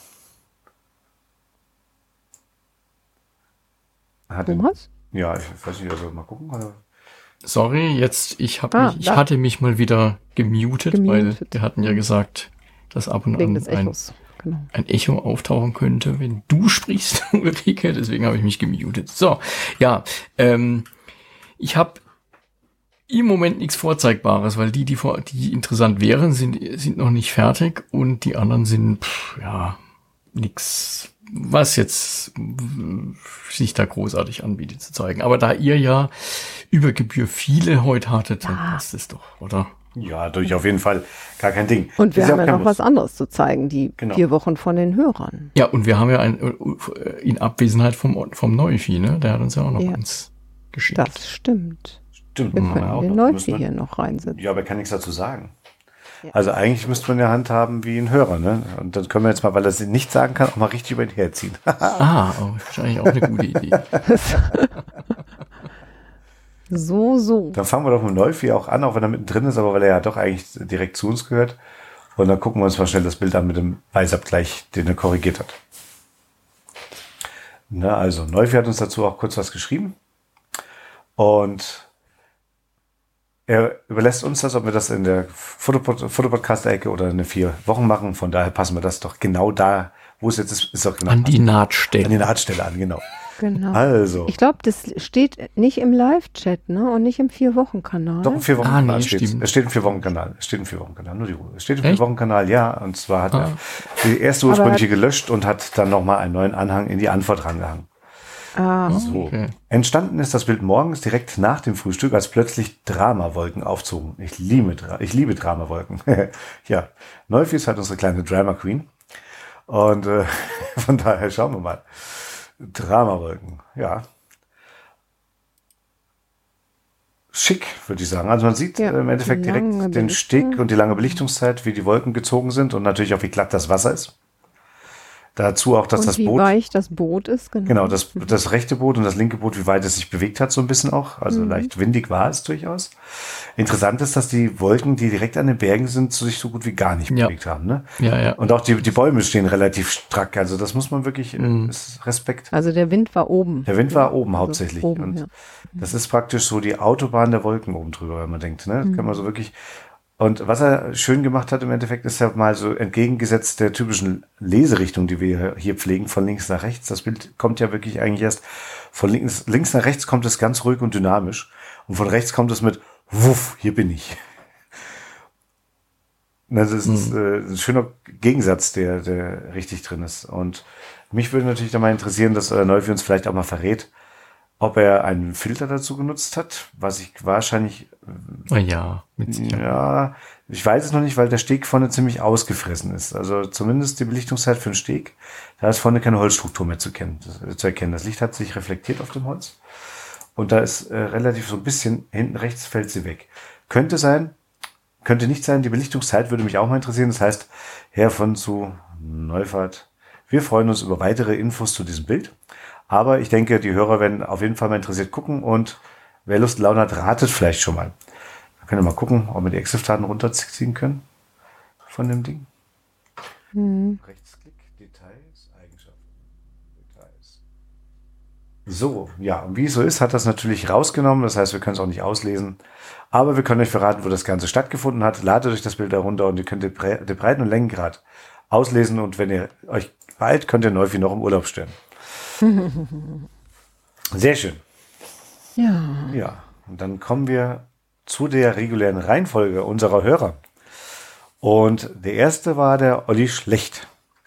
Speaker 3: Hat
Speaker 1: Thomas?
Speaker 3: Ja, ich weiß nicht, also mal gucken. Oder?
Speaker 2: Sorry, jetzt, ich, hab
Speaker 1: Ah,
Speaker 2: mich, ich
Speaker 1: da.
Speaker 2: hatte mich mal wieder gemutet,
Speaker 1: Gemutet.
Speaker 2: weil wir hatten ja gesagt, dass ab und
Speaker 1: Wegen
Speaker 2: an
Speaker 1: des
Speaker 2: ein,
Speaker 1: Echos. Genau.
Speaker 2: ein Echo auftauchen könnte, wenn du sprichst, Ulrike, deswegen habe ich mich gemutet. So, ja, ähm, ich habe im Moment nichts Vorzeigbares, weil die, die, vor, die interessant wären, sind, sind noch nicht fertig und die anderen sind, pff, ja, nix, was jetzt w- sich da großartig anbietet zu zeigen. Aber da ihr ja über Gebühr viele heute hattet, dann passt es doch, oder?
Speaker 3: Ja, durch auf jeden Fall. Gar kein Ding.
Speaker 1: Und wir
Speaker 3: Ist
Speaker 1: haben ja
Speaker 3: auch kein
Speaker 1: noch
Speaker 3: Muss.
Speaker 1: was anderes zu zeigen, die
Speaker 3: Genau.
Speaker 1: vier Wochen von den Hörern.
Speaker 2: Ja, und wir haben ja ein, in Abwesenheit vom, vom Neuvieh, ne? Der hat uns ja auch noch
Speaker 1: Ja.
Speaker 2: eins geschickt.
Speaker 1: Das stimmt.
Speaker 3: Stimmt.
Speaker 1: Wir
Speaker 3: machen
Speaker 1: können
Speaker 3: auch
Speaker 1: den
Speaker 3: noch.
Speaker 1: Neuvieh
Speaker 3: Müssen wir-
Speaker 1: hier noch reinsetzen.
Speaker 3: Ja, aber er kann nichts dazu sagen.
Speaker 1: Ja.
Speaker 3: Also eigentlich müsste man ja handhaben wie ein Hörer, ne? Und dann können wir jetzt mal, weil er es nicht sagen kann, auch mal richtig über ihn herziehen.
Speaker 2: Ah, oh, das ist eigentlich auch eine gute Idee.
Speaker 1: So, so.
Speaker 3: Dann fangen wir doch mit dem Neuvieh auch an, auch wenn er mittendrin ist, aber weil er ja doch eigentlich direkt zu uns gehört. Und dann gucken wir uns mal schnell das Bild an mit dem Weißabgleich, den er korrigiert hat. Na, also, Neufi hat uns dazu auch kurz was geschrieben. Und er überlässt uns das, ob wir das in der Fotopod- Fotopodcast-Ecke oder in den vier Wochen machen. Von daher passen wir das doch genau da, wo es jetzt ist, ist doch genau
Speaker 2: An die Nahtstelle.
Speaker 3: An die Nahtstelle an, genau.
Speaker 1: Genau.
Speaker 3: Also.
Speaker 1: Ich glaube, das steht nicht im Live-Chat, ne? Und nicht im Vier-Wochen-Kanal.
Speaker 3: Doch im Vier-Wochen-Kanal
Speaker 2: Ah, nee,
Speaker 3: steht
Speaker 2: stimmt.
Speaker 3: es. steht im Vier-Wochen-Kanal. Es steht im Vier-Wochen-Kanal, nur die Ruhe. Es steht im
Speaker 2: Echt?
Speaker 3: Vier-Wochen-Kanal, ja. Und zwar hat
Speaker 2: Ah.
Speaker 3: er die erste ursprüngliche gelöscht und hat dann nochmal einen neuen Anhang in die Antwort rangehangen.
Speaker 1: Ah,
Speaker 3: So.
Speaker 2: Okay.
Speaker 3: Entstanden ist das Bild morgens direkt nach dem Frühstück, als plötzlich Dramawolken aufzogen. Ich liebe, Dra- ich liebe Dramawolken. Ja, Neufi ist halt unsere kleine Drama Queen. Und äh, von daher schauen wir mal. Dramawolken, ja. Schick, würde ich sagen. Also man sieht
Speaker 1: Ja,
Speaker 3: äh, im Endeffekt
Speaker 1: die
Speaker 3: direkt
Speaker 1: lange
Speaker 3: den
Speaker 1: Belichtung.
Speaker 3: Steg und die lange Belichtungszeit, wie die Wolken gezogen sind und natürlich auch, wie glatt das Wasser ist. Dazu auch, dass
Speaker 1: und
Speaker 3: das
Speaker 1: wie
Speaker 3: Boot...
Speaker 1: weich das Boot ist, genau.
Speaker 3: Genau, das, das rechte Boot und das linke Boot, wie weit es sich bewegt hat, so ein bisschen auch. Also leicht windig war es durchaus. Interessant ist, dass die Wolken, die direkt an den Bergen sind, sich so gut wie gar nicht
Speaker 2: Ja.
Speaker 3: bewegt haben. Ne?
Speaker 2: Ja, ja.
Speaker 3: Und auch die, die Bäume stehen relativ strack. Also das muss man wirklich, äh, ist Respekt.
Speaker 1: Also der Wind war oben.
Speaker 3: Der Wind war oben
Speaker 1: Also
Speaker 3: hauptsächlich.
Speaker 1: oben,
Speaker 3: und
Speaker 1: ja.
Speaker 3: das ist praktisch so die Autobahn der Wolken oben drüber, wenn man denkt. Ne? Das kann man so wirklich... Und was er schön gemacht hat im Endeffekt, ist ja mal so entgegengesetzt der typischen Leserichtung, die wir hier pflegen, von links nach rechts. Das Bild kommt ja wirklich eigentlich erst von links, links nach rechts kommt es ganz ruhig und dynamisch. Und von rechts kommt es mit Wuff, hier bin ich. Das ist äh, ein schöner Gegensatz, der, der richtig drin ist. Und mich würde natürlich da mal interessieren, dass äh, Neufi uns vielleicht auch mal verrät, ob er einen Filter dazu genutzt hat, was ich wahrscheinlich,
Speaker 2: Ah, ja, mit Sicherheit.
Speaker 3: ja, ich weiß es noch nicht, weil der Steg vorne ziemlich ausgefressen ist. Also zumindest die Belichtungszeit für den Steg, da ist vorne keine Holzstruktur mehr zu, kennen, zu erkennen. Das Licht hat sich reflektiert auf dem Holz und da ist äh, relativ so ein bisschen hinten rechts fällt sie weg. Könnte sein, könnte nicht sein, die Belichtungszeit würde mich auch mal interessieren. Das heißt, Herr von zu Neufahrt, wir freuen uns über weitere Infos zu diesem Bild. Aber ich denke, die Hörer werden auf jeden Fall mal interessiert gucken und wer Lust und Laune hat, ratet vielleicht schon mal. Wir können ja mal gucken, ob wir die Exif-Daten runterziehen können von dem Ding.
Speaker 1: Mhm.
Speaker 3: Rechtsklick, Details, Eigenschaften, Details. So, ja, und wie es so ist, hat das natürlich rausgenommen. Das heißt, wir können es auch nicht auslesen. Aber wir können euch verraten, wo das Ganze stattgefunden hat. Ladet euch das Bild herunter und ihr könnt den Bre- den Breiten- und Längengrad auslesen. Und wenn ihr euch beeilt, könnt ihr Neufi noch im Urlaub stellen. Sehr schön.
Speaker 1: Ja.
Speaker 3: Ja, und dann kommen wir zu der regulären Reihenfolge unserer Hörer. Und der erste war der Olli Schlecht.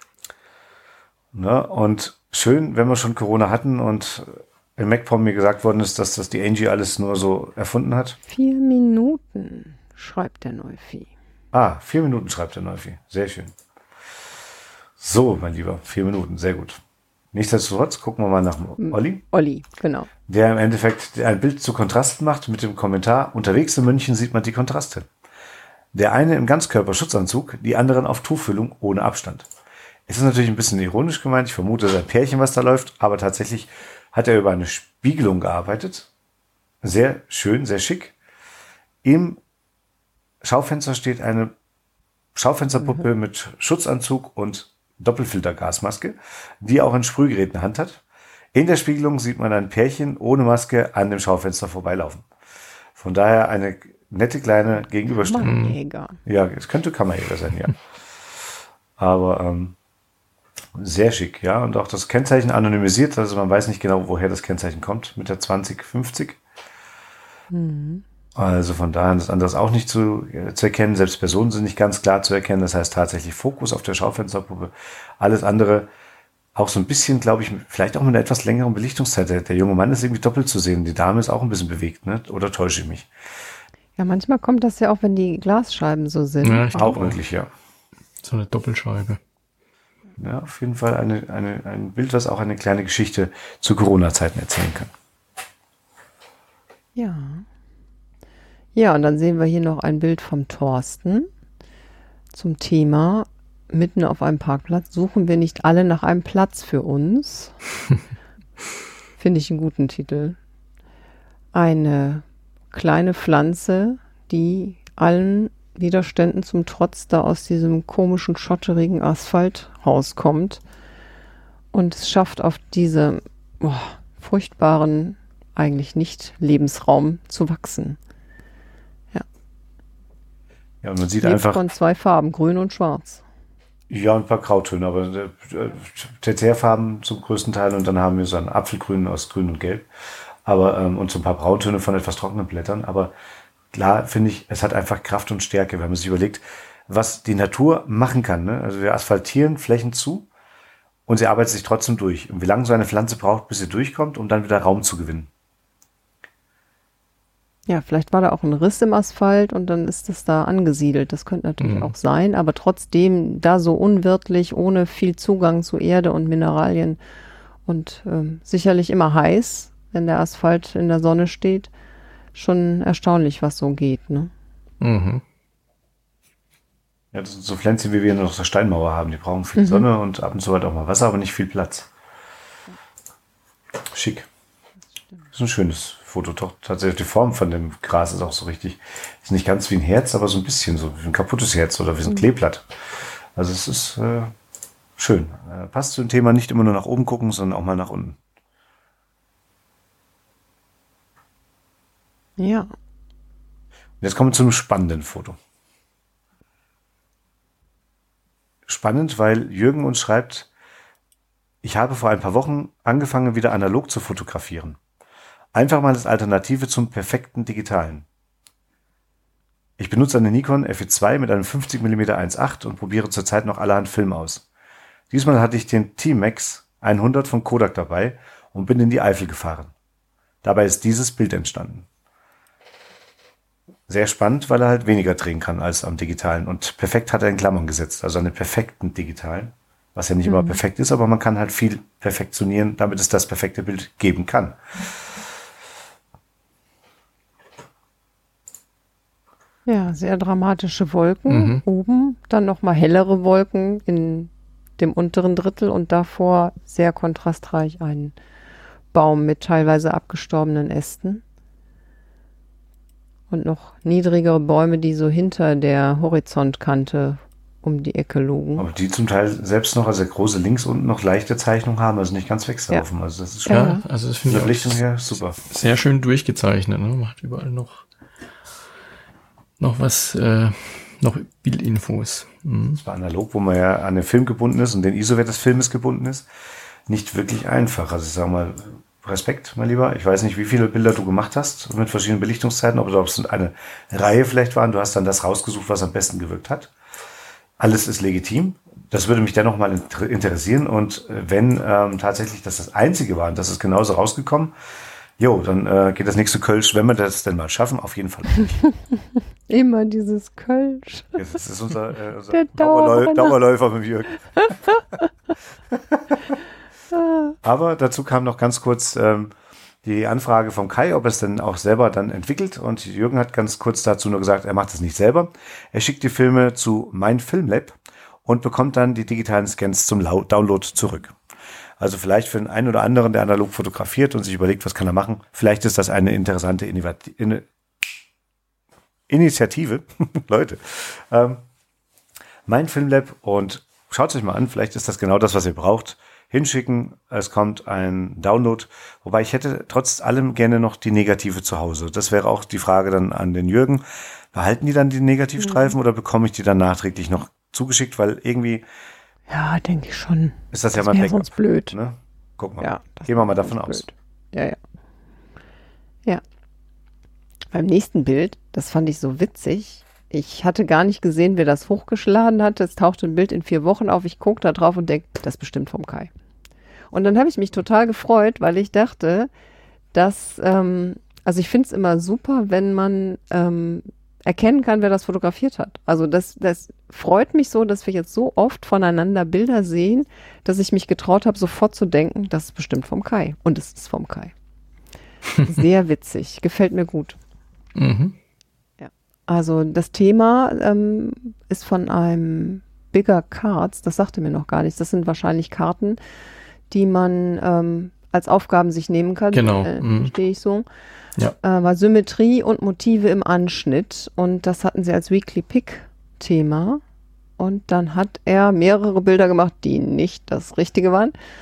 Speaker 3: Ne? Und schön, wenn wir schon Corona hatten und in MacPom mir gesagt worden ist, dass das die Angie alles nur so erfunden hat.
Speaker 1: Vier Minuten, schreibt der Neufi.
Speaker 3: Ah, vier Minuten schreibt der Neufi. Sehr schön. So, mein Lieber, vier Minuten, sehr gut. Nichtsdestotrotz gucken wir mal nach dem Olli,
Speaker 1: Olli, genau.
Speaker 3: der im Endeffekt ein Bild zu Kontrasten macht mit dem Kommentar, unterwegs in München sieht man die Kontraste. Der eine im Ganzkörperschutzanzug, die anderen auf Tuchfüllung ohne Abstand. Es ist natürlich ein bisschen ironisch gemeint, ich vermute, es ist ein Pärchen, was da läuft, aber tatsächlich hat er über eine Spiegelung gearbeitet. Sehr schön, sehr schick. Im Schaufenster steht eine Schaufensterpuppe mhm. mit Schutzanzug und Doppelfiltergasmaske, die auch ein Sprühgerät in der Hand hat. In der Spiegelung sieht man ein Pärchen ohne Maske an dem Schaufenster vorbeilaufen. Von daher eine nette kleine Gegenüberstellung.
Speaker 1: Kammerjäger.
Speaker 3: Ja, es könnte Kammerjäger sein, ja. Aber ähm, sehr schick, ja. Und auch das Kennzeichen anonymisiert, also man weiß nicht genau, woher das Kennzeichen kommt mit der zwanzig fünfzig.
Speaker 1: Mhm.
Speaker 3: Also von daher ist anderes auch nicht zu, äh, zu erkennen. Selbst Personen sind nicht ganz klar zu erkennen. Das heißt tatsächlich Fokus auf der Schaufensterpuppe. Alles andere auch so ein bisschen, glaube ich, vielleicht auch mit einer etwas längeren Belichtungszeit. Der, der junge Mann ist irgendwie doppelt zu sehen. Die Dame ist auch ein bisschen bewegt, ne? Oder täusche ich mich?
Speaker 1: Ja, manchmal kommt das ja auch, wenn die Glasscheiben so sind.
Speaker 2: Ja, ich
Speaker 3: Auch
Speaker 2: glaube
Speaker 3: möglich, ja.
Speaker 2: So eine Doppelscheibe.
Speaker 3: Ja, auf jeden Fall eine, eine, ein Bild, was auch eine kleine Geschichte zu Corona-Zeiten erzählen kann.
Speaker 1: Ja. Ja, und dann sehen wir hier noch ein Bild vom Thorsten zum Thema mitten auf einem Parkplatz. Suchen wir nicht alle nach einem Platz für uns? Finde ich einen guten Titel. Eine kleine Pflanze, die allen Widerständen zum Trotz da aus diesem komischen, schotterigen Asphalt rauskommt Und es schafft auf diese oh, furchtbaren, eigentlich nicht Lebensraum zu wachsen. Ja.
Speaker 3: Ja, und man sieht
Speaker 1: Lebt
Speaker 3: einfach.
Speaker 1: Von zwei Farben, grün und schwarz.
Speaker 3: Ja, ein paar Grautöne, aber äh, Tertiärfarben zum größten Teil und dann haben wir so ein Apfelgrün aus Grün und Gelb. Aber, ähm, und so ein paar Brauntöne von etwas trockenen Blättern. Aber klar finde ich, es hat einfach Kraft und Stärke, wenn man sich überlegt, was die Natur machen kann. Ne? Also wir asphaltieren Flächen zu und sie arbeitet sich trotzdem durch. Und wie lange so eine Pflanze braucht, bis sie durchkommt, um dann wieder Raum zu gewinnen.
Speaker 1: Ja, vielleicht war da auch ein Riss im Asphalt und dann ist das da angesiedelt. Das könnte natürlich
Speaker 2: Mhm.
Speaker 1: auch sein, aber trotzdem da so unwirtlich, ohne viel Zugang zu Erde und Mineralien und ähm, sicherlich immer heiß, wenn der Asphalt in der Sonne steht. Schon erstaunlich, was so geht, ne?
Speaker 2: Mhm.
Speaker 3: Ja, das sind so Pflänzchen, wie wir noch der Steinmauer haben. Die brauchen viel Sonne und ab und zu halt auch mal Wasser, aber nicht viel Platz. Schick. Das ist ein schönes Foto. Doch, tatsächlich die Form von dem Gras ist auch so richtig. Ist nicht ganz wie ein Herz, aber so ein bisschen so wie ein kaputtes Herz oder wie ein Kleeblatt. Also es ist äh, schön. Äh, passt zu dem Thema nicht immer nur nach oben gucken, sondern auch mal nach unten.
Speaker 1: Ja.
Speaker 3: Und jetzt kommen wir zu einem spannenden Foto. Spannend, weil Jürgen uns schreibt, ich habe vor ein paar Wochen angefangen, wieder analog zu fotografieren. Einfach mal als Alternative zum perfekten Digitalen. Ich benutze eine Nikon F E zwei mit einem fünfzig Millimeter eins Komma acht und probiere zurzeit noch allerhand Film aus. Diesmal hatte ich den T-Max hundert von Kodak dabei und bin in die Eifel gefahren. Dabei ist dieses Bild entstanden. Sehr spannend, weil er halt weniger drehen kann als am Digitalen. Und perfekt hat er in Klammern gesetzt, also einen perfekten Digitalen. Was ja nicht immer perfekt ist, aber man kann halt viel perfektionieren, damit es das perfekte Bild geben kann.
Speaker 1: Ja, sehr dramatische Wolken oben, dann nochmal hellere Wolken in dem unteren Drittel und davor sehr kontrastreich ein Baum mit teilweise abgestorbenen Ästen und noch niedrigere Bäume, die so hinter der Horizontkante um die Ecke lugen.
Speaker 3: Aber die zum Teil selbst noch, also der große links unten noch leichte Zeichnung haben, also nicht ganz wegsaufen.
Speaker 1: Ja.
Speaker 3: Also das ist schon
Speaker 2: Ja,
Speaker 1: Ja.
Speaker 2: also das
Speaker 3: von
Speaker 2: finde
Speaker 3: der
Speaker 2: ich
Speaker 3: Belichtung
Speaker 2: auch
Speaker 3: her super.
Speaker 2: sehr schön durchgezeichnet. Ne? Macht überall noch, noch was, äh, noch Bildinfos. Mhm.
Speaker 3: Das war analog, wo man ja an den Film gebunden ist und den I S O-Wert des Filmes gebunden ist, nicht wirklich einfach. Also ich sage mal, Respekt, mein Lieber. Ich weiß nicht, wie viele Bilder du gemacht hast mit verschiedenen Belichtungszeiten, ob es eine Reihe vielleicht waren. Du hast dann das rausgesucht, was am besten gewirkt hat. Alles ist legitim. Das würde mich dennoch mal inter- interessieren. Und wenn ähm, tatsächlich das das Einzige war und das ist genauso rausgekommen, jo, dann äh, geht das nächste Kölsch, wenn wir das denn mal schaffen, auf jeden Fall.
Speaker 1: Immer dieses Kölsch.
Speaker 3: Das ist unser, äh, unser
Speaker 1: Der
Speaker 3: Dauerläu-
Speaker 1: Dauerbrenner.
Speaker 3: Dauerläufer mit Jürgen. Aber dazu kam noch ganz kurz ähm, die Anfrage vom Kai, ob er es denn auch selber dann entwickelt. Und Jürgen hat ganz kurz dazu nur gesagt, er macht es nicht selber. Er schickt die Filme zu Mein Filmlab und bekommt dann die digitalen Scans zum Lau- Download zurück. Also vielleicht für den einen oder anderen, der analog fotografiert und sich überlegt, was kann er machen, vielleicht ist das eine interessante Innovati- In- Initiative. Leute, ähm, Mein Filmlab und schaut es euch mal an, vielleicht ist das genau das, was ihr braucht. Hinschicken, es kommt ein Download. Wobei ich hätte trotz allem gerne noch die Negative zu Hause. Das wäre auch die Frage dann an den Jürgen. Behalten die dann die Negativstreifen oder bekomme ich die dann nachträglich noch zugeschickt? Weil irgendwie
Speaker 1: Ja, denke ich schon.
Speaker 3: ist das, ja
Speaker 1: Das
Speaker 3: mein
Speaker 1: wäre
Speaker 3: Backup.
Speaker 1: sonst blöd.
Speaker 3: Ne? Guck mal.
Speaker 1: Ja, das
Speaker 3: Gehen wir mal
Speaker 1: wäre
Speaker 3: davon
Speaker 1: sonst
Speaker 3: aus.
Speaker 1: blöd. Ja, ja. Ja. Beim nächsten Bild, das fand ich so witzig. Ich hatte gar nicht gesehen, wer das hochgeladen hatte. Es tauchte ein Bild in vier Wochen auf. Ich gucke da drauf und denke, das ist bestimmt vom Kai. Und dann habe ich mich total gefreut, weil ich dachte, dass, ähm, also ich finde es immer super, wenn man ähm, erkennen kann, wer das fotografiert hat. Also das, das freut mich so, dass wir jetzt so oft voneinander Bilder sehen, dass ich mich getraut habe, sofort zu denken, das ist bestimmt vom Kai. Und es ist vom Kai. Sehr witzig, gefällt mir gut.
Speaker 2: Mhm.
Speaker 1: Also das Thema ähm, ist von einem Bigger Cards, das sagte mir noch gar nichts. Das sind wahrscheinlich Karten, die man ähm, als Aufgaben sich nehmen kann.
Speaker 2: Genau,
Speaker 1: Äh,
Speaker 2: mhm.
Speaker 1: Verstehe ich so.
Speaker 2: Ja.
Speaker 1: Äh, war Symmetrie und Motive im Anschnitt. Und das hatten sie als Weekly Pick Thema. Und dann hat er mehrere Bilder gemacht, die nicht das Richtige waren.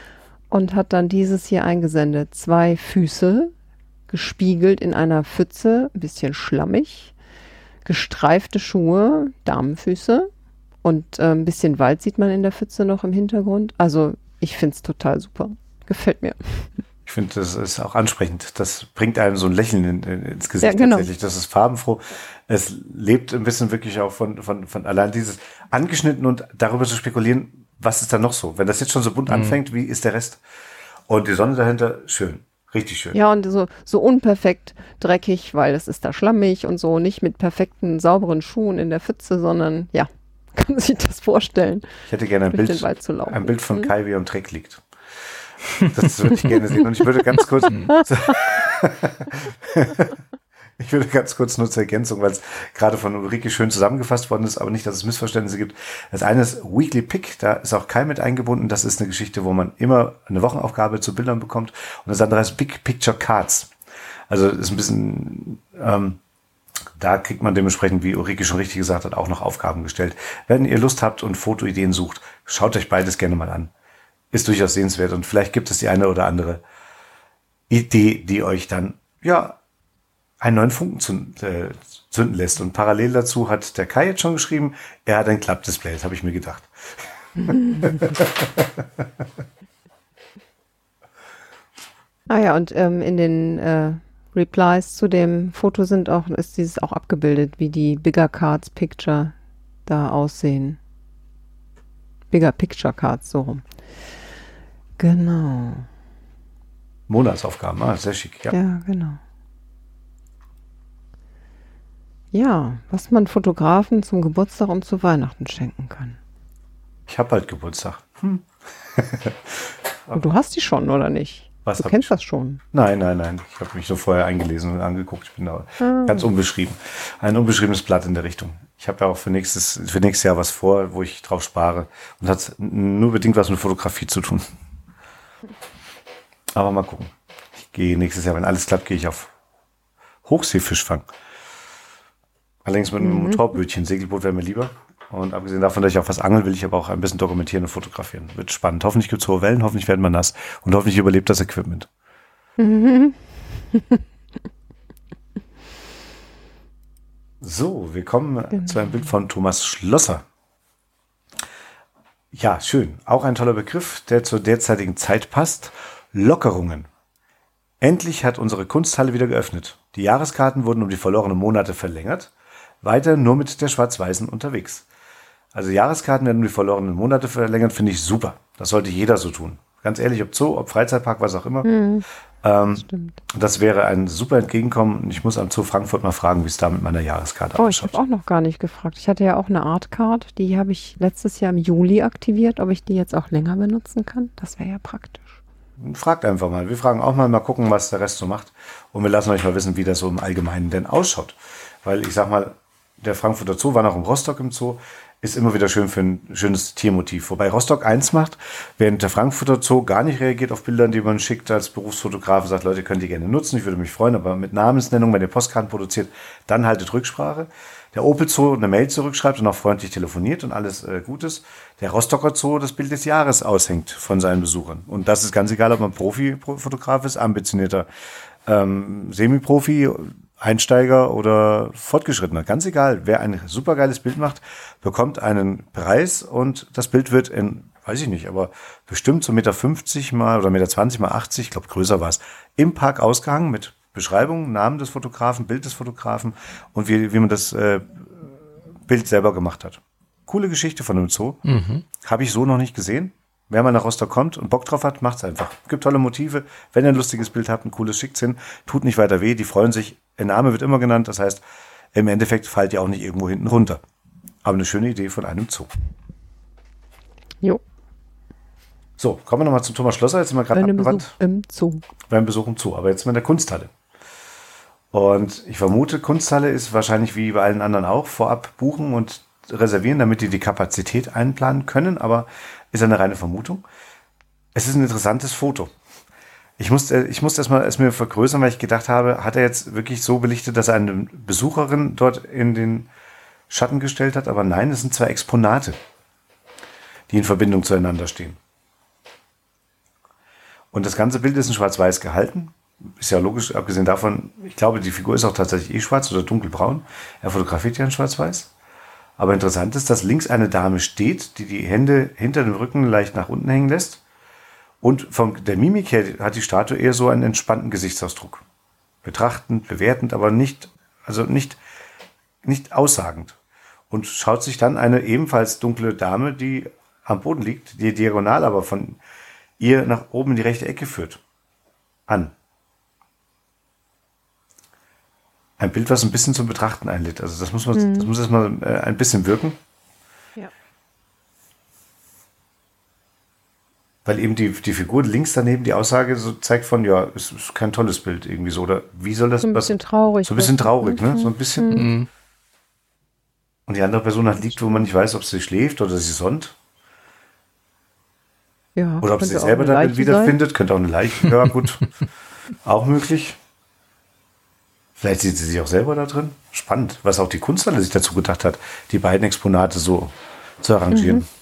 Speaker 1: und hat dann dieses hier eingesendet. Zwei Füße, gespiegelt in einer Pfütze, ein bisschen schlammig, gestreifte Schuhe, Damenfüße und äh, ein bisschen Wald sieht man in der Pfütze noch im Hintergrund. Also ich finde es total super. Gefällt mir.
Speaker 3: Ich finde, das ist auch ansprechend. Das bringt einem so ein Lächeln in, in, ins Gesicht
Speaker 1: ja, genau.
Speaker 3: tatsächlich. Das ist farbenfroh. Es lebt ein bisschen wirklich auch von, von, von allein dieses angeschnitten und darüber zu spekulieren, was ist da noch so? Wenn das jetzt schon so bunt mhm. anfängt, wie ist der Rest? Und die Sonne dahinter, schön. Richtig schön.
Speaker 1: Ja, und so, so unperfekt dreckig, weil es ist da schlammig und so, nicht mit perfekten, sauberen Schuhen in der Pfütze, sondern ja, kann sich das vorstellen.
Speaker 3: Ich hätte gerne ein Bild, ein Bild von Kai, wie er am Dreck liegt. Das würde ich gerne sehen. Und ich würde ganz kurz, ich würde ganz kurz nur zur Ergänzung, weil es gerade von Ulrike schön zusammengefasst worden ist, aber nicht, dass es Missverständnisse gibt. Das eine ist Weekly Pick, da ist auch Kai mit eingebunden. Das ist eine Geschichte, wo man immer eine Wochenaufgabe zu Bildern bekommt. Und das andere heißt Big Picture Cards. Also ist ein bisschen, ähm, da kriegt man dementsprechend, wie Ulrike schon richtig gesagt hat, auch noch Aufgaben gestellt. Wenn ihr Lust habt und Fotoideen sucht, schaut euch beides gerne mal an. Ist durchaus sehenswert und vielleicht gibt es die eine oder andere Idee, die euch dann, ja, einen neuen Funken zünden, äh, zünden lässt. Und parallel dazu hat der Kai jetzt schon geschrieben, er hat ein Klappdisplay, das habe ich mir gedacht.
Speaker 1: Ah ja, und ähm, in den äh, Replies zu dem Foto sind auch, ist dieses auch abgebildet, wie die Bigger Cards Picture da aussehen. Bigger Picture Cards, so rum. Genau.
Speaker 3: Monatsaufgaben, ah, sehr schick, ja.
Speaker 1: Ja, genau. Ja, was man Fotografen zum Geburtstag und zu Weihnachten schenken kann.
Speaker 3: Ich habe bald Geburtstag. Hm.
Speaker 1: Und du hast die schon, oder nicht?
Speaker 3: Was
Speaker 1: du kennst das schon?
Speaker 3: Nein, nein, nein. Ich habe mich nur vorher eingelesen und angeguckt. Ich bin da ah. ganz unbeschrieben. Ein unbeschriebenes Blatt in der Richtung. Ich habe ja auch für nächstes, für nächstes Jahr was vor, wo ich drauf spare. Und hat nur bedingt was mit Fotografie zu tun. Aber mal gucken. Ich gehe nächstes Jahr, wenn alles klappt, gehe ich auf Hochseefischfang. Allerdings mit einem mhm. Motorbötchen. Segelboot wäre mir lieber. Und abgesehen davon, dass ich auch was angeln will, ich aber auch ein bisschen dokumentieren und fotografieren. Wird spannend. Hoffentlich gibt es hohe Wellen, hoffentlich werden wir nass und hoffentlich überlebt das Equipment. Mhm. So, wir kommen genau. zu einem Bild von Thomas Schlosser. Ja, schön. Auch ein toller Begriff, der zur derzeitigen Zeit passt. Lockerungen. Endlich hat unsere Kunsthalle wieder geöffnet. Die Jahreskarten wurden um die verlorenen Monate verlängert. Weiter nur mit der Schwarz-Weißen unterwegs. Also Jahreskarten werden um die verlorenen Monate verlängert, finde ich super. Das sollte jeder so tun. Ganz ehrlich, ob Zoo, ob Freizeitpark, was auch immer. Mhm, ähm, stimmt. Das wäre ein super Entgegenkommen. Ich muss am Zoo Frankfurt mal fragen, wie es da mit meiner Jahreskarte
Speaker 1: oh,
Speaker 3: ausschaut.
Speaker 1: Ich habe auch noch gar nicht gefragt. Ich hatte ja auch eine Artcard, die habe ich letztes Jahr im Juli aktiviert, ob ich die jetzt auch länger benutzen kann. Das wäre ja praktisch.
Speaker 3: Fragt einfach mal. Wir fragen auch mal, mal gucken, was der Rest so macht. Und wir lassen euch mal wissen, wie das so im Allgemeinen denn ausschaut. Weil ich sag mal, der Frankfurter Zoo war noch in Rostock im Zoo, ist immer wieder schön für ein schönes Tiermotiv. Wobei Rostock eins macht, während der Frankfurter Zoo gar nicht reagiert auf Bildern, die man schickt als Berufsfotograf, sagt, Leute, könnt ihr gerne nutzen, ich würde mich freuen, aber mit Namensnennung, wenn ihr Postkarten produziert, dann haltet Rücksprache. Der Opel Zoo eine Mail zurückschreibt und auch freundlich telefoniert und alles äh, gut ist. Der Rostocker Zoo das Bild des Jahres aushängt von seinen Besuchern. Und das ist ganz egal, ob man Profi-Fotograf ist, ambitionierter ähm, Semi-Profi, Einsteiger oder Fortgeschrittener. Ganz egal, wer ein supergeiles Bild macht, bekommt einen Preis und das Bild wird in, weiß ich nicht, aber bestimmt so Meter fünfzig mal oder Meter zwanzig mal achtzig, ich glaube größer war es, im Park ausgehangen mit Beschreibung, Namen des Fotografen, Bild des Fotografen und wie, wie man das äh, Bild selber gemacht hat. Coole Geschichte von einem Zoo. Mhm. Habe ich so noch nicht gesehen. Wer mal nach Rostock kommt und Bock drauf hat, macht's einfach. Gibt tolle Motive. Wenn ihr ein lustiges Bild habt, ein cooles, schickt's hin. Tut nicht weiter weh. Die freuen sich. Der Name wird immer genannt. Das heißt, im Endeffekt fallt ihr auch nicht irgendwo hinten runter. Aber eine schöne Idee von einem Zoo.
Speaker 1: Jo.
Speaker 3: So, kommen wir nochmal zum Thomas Schlosser. Jetzt sind wir gerade abgewandt.
Speaker 1: Besuch im Zoo.
Speaker 3: Beim Besuch im Zoo. Aber jetzt mal in der Kunsthalle. Und ich vermute, Kunsthalle ist wahrscheinlich wie bei allen anderen auch vorab buchen und reservieren, damit die die Kapazität einplanen können. Aber ist eine reine Vermutung. Es ist ein interessantes Foto. Ich musste, ich musste erstmal es mir vergrößern, weil ich gedacht habe, hat er jetzt wirklich so belichtet, dass er eine Besucherin dort in den Schatten gestellt hat? Aber nein, es sind zwei Exponate, die in Verbindung zueinander stehen. Und das ganze Bild ist in Schwarz-Weiß gehalten. Ist ja logisch, abgesehen davon, ich glaube, die Figur ist auch tatsächlich eh schwarz oder dunkelbraun. Er fotografiert ja in Schwarz-Weiß. Aber interessant ist, dass links eine Dame steht, die die Hände hinter dem Rücken leicht nach unten hängen lässt. Und von der Mimik her hat die Statue eher so einen entspannten Gesichtsausdruck. Betrachtend, bewertend, aber nicht, also nicht, nicht aussagend. Und schaut sich dann eine ebenfalls dunkle Dame, die am Boden liegt, die diagonal aber von ihr nach oben in die rechte Ecke führt, an. Ein Bild, was ein bisschen zum Betrachten einlädt. Also das muss man, mhm. das muss erstmal äh, ein bisschen wirken.
Speaker 1: Ja.
Speaker 3: Weil eben die, die Figur links daneben die Aussage so zeigt von, ja, es ist kein tolles Bild irgendwie so. Oder wie soll das?
Speaker 1: So ein bisschen was, traurig.
Speaker 3: So ein bisschen traurig,
Speaker 1: mhm.
Speaker 3: ne? So ein bisschen.
Speaker 2: Mhm.
Speaker 3: Und die andere Person halt liegt, wo man nicht weiß, ob sie schläft oder sie sonnt.
Speaker 1: Ja,
Speaker 3: oder ob sie sich selber darin wiederfindet.
Speaker 1: Sein.
Speaker 3: Könnte auch eine Leiche. Ja, gut. Auch möglich. Vielleicht sieht sie sich auch selber da drin. Spannend, was auch die Kunsthalle sich dazu gedacht hat, die beiden Exponate so zu arrangieren. Mhm.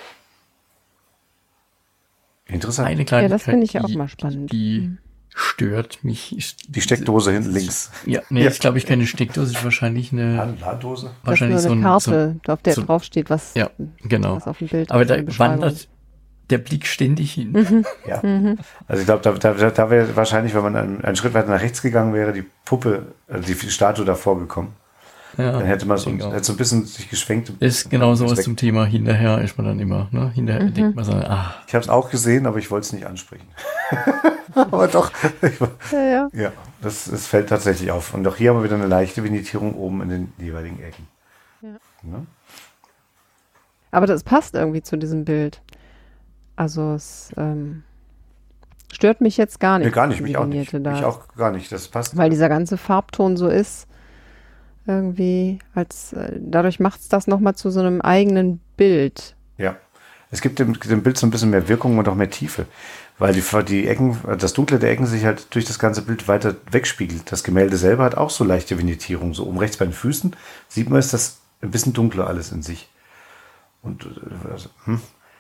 Speaker 3: Interessant.
Speaker 2: Eine Kleinigkeit,
Speaker 1: ja, das finde ich ja auch
Speaker 2: die,
Speaker 1: mal spannend.
Speaker 2: Die
Speaker 1: mhm.
Speaker 2: stört mich. Ist
Speaker 3: die Steckdose hinten links.
Speaker 2: Ja, nee, ja. ist glaube ich keine Steckdose, ist wahrscheinlich eine
Speaker 3: Ladedose.
Speaker 2: Wahrscheinlich
Speaker 1: das ist nur eine
Speaker 2: so
Speaker 1: Karte,
Speaker 2: ein, so,
Speaker 1: auf der
Speaker 2: so,
Speaker 1: draufsteht, was,
Speaker 2: ja, genau.
Speaker 1: was auf dem Bild ist.
Speaker 2: Aber da wandert der Blick ständig hin.
Speaker 1: Mhm.
Speaker 3: Ja. Mhm. Also ich glaube, da, da, da wäre wahrscheinlich, wenn man einen, einen Schritt weiter nach rechts gegangen wäre, die Puppe, also die Statue davor gekommen. Ja, dann hätte man so, hätte so ein bisschen sich geschwenkt.
Speaker 2: Ist genau sowas zum Thema. Hinterher ist man dann immer, ne? Hinterher
Speaker 1: mhm.
Speaker 2: denkt man so, ah.
Speaker 3: Ich habe es auch gesehen, aber ich wollte es nicht ansprechen. Aber doch.
Speaker 1: ja, ja.
Speaker 3: ja das, das fällt tatsächlich auf. Und auch hier haben wir wieder eine leichte Vignettierung oben in den jeweiligen Ecken.
Speaker 1: Ja.
Speaker 3: Ne?
Speaker 1: Aber das passt irgendwie zu diesem Bild. Also es ähm, stört mich jetzt gar nicht.
Speaker 3: Nee, gar nicht, mich auch nicht. Da. Mich auch gar nicht, das passt.
Speaker 1: Weil dieser ganze Farbton so ist, irgendwie, als äh, dadurch macht es das nochmal zu so einem eigenen Bild.
Speaker 3: Ja, es gibt dem, dem Bild so ein bisschen mehr Wirkung und auch mehr Tiefe, weil die, die Ecken, das Dunkle der Ecken sich halt durch das ganze Bild weiter wegspiegelt. Das Gemälde selber hat auch so leichte Vignettierung, so um rechts bei den Füßen sieht man, ist das ein bisschen dunkler alles in sich. Und also, hm.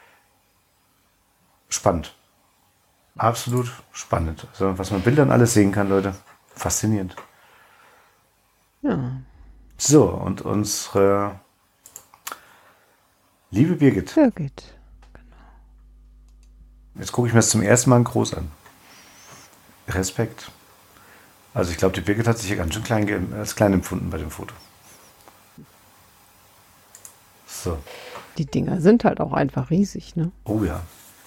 Speaker 3: spannend. Absolut spannend. Also, was man Bildern alles sehen kann, Leute. Faszinierend.
Speaker 1: Ja.
Speaker 3: So, und unsere liebe Birgit.
Speaker 1: Birgit, genau.
Speaker 3: Jetzt gucke ich mir das zum ersten Mal in groß an. Respekt. Also ich glaube, die Birgit hat sich hier ganz schön klein, als klein empfunden bei dem Foto. So.
Speaker 1: Die Dinger sind halt auch einfach riesig, ne?
Speaker 3: Oh ja.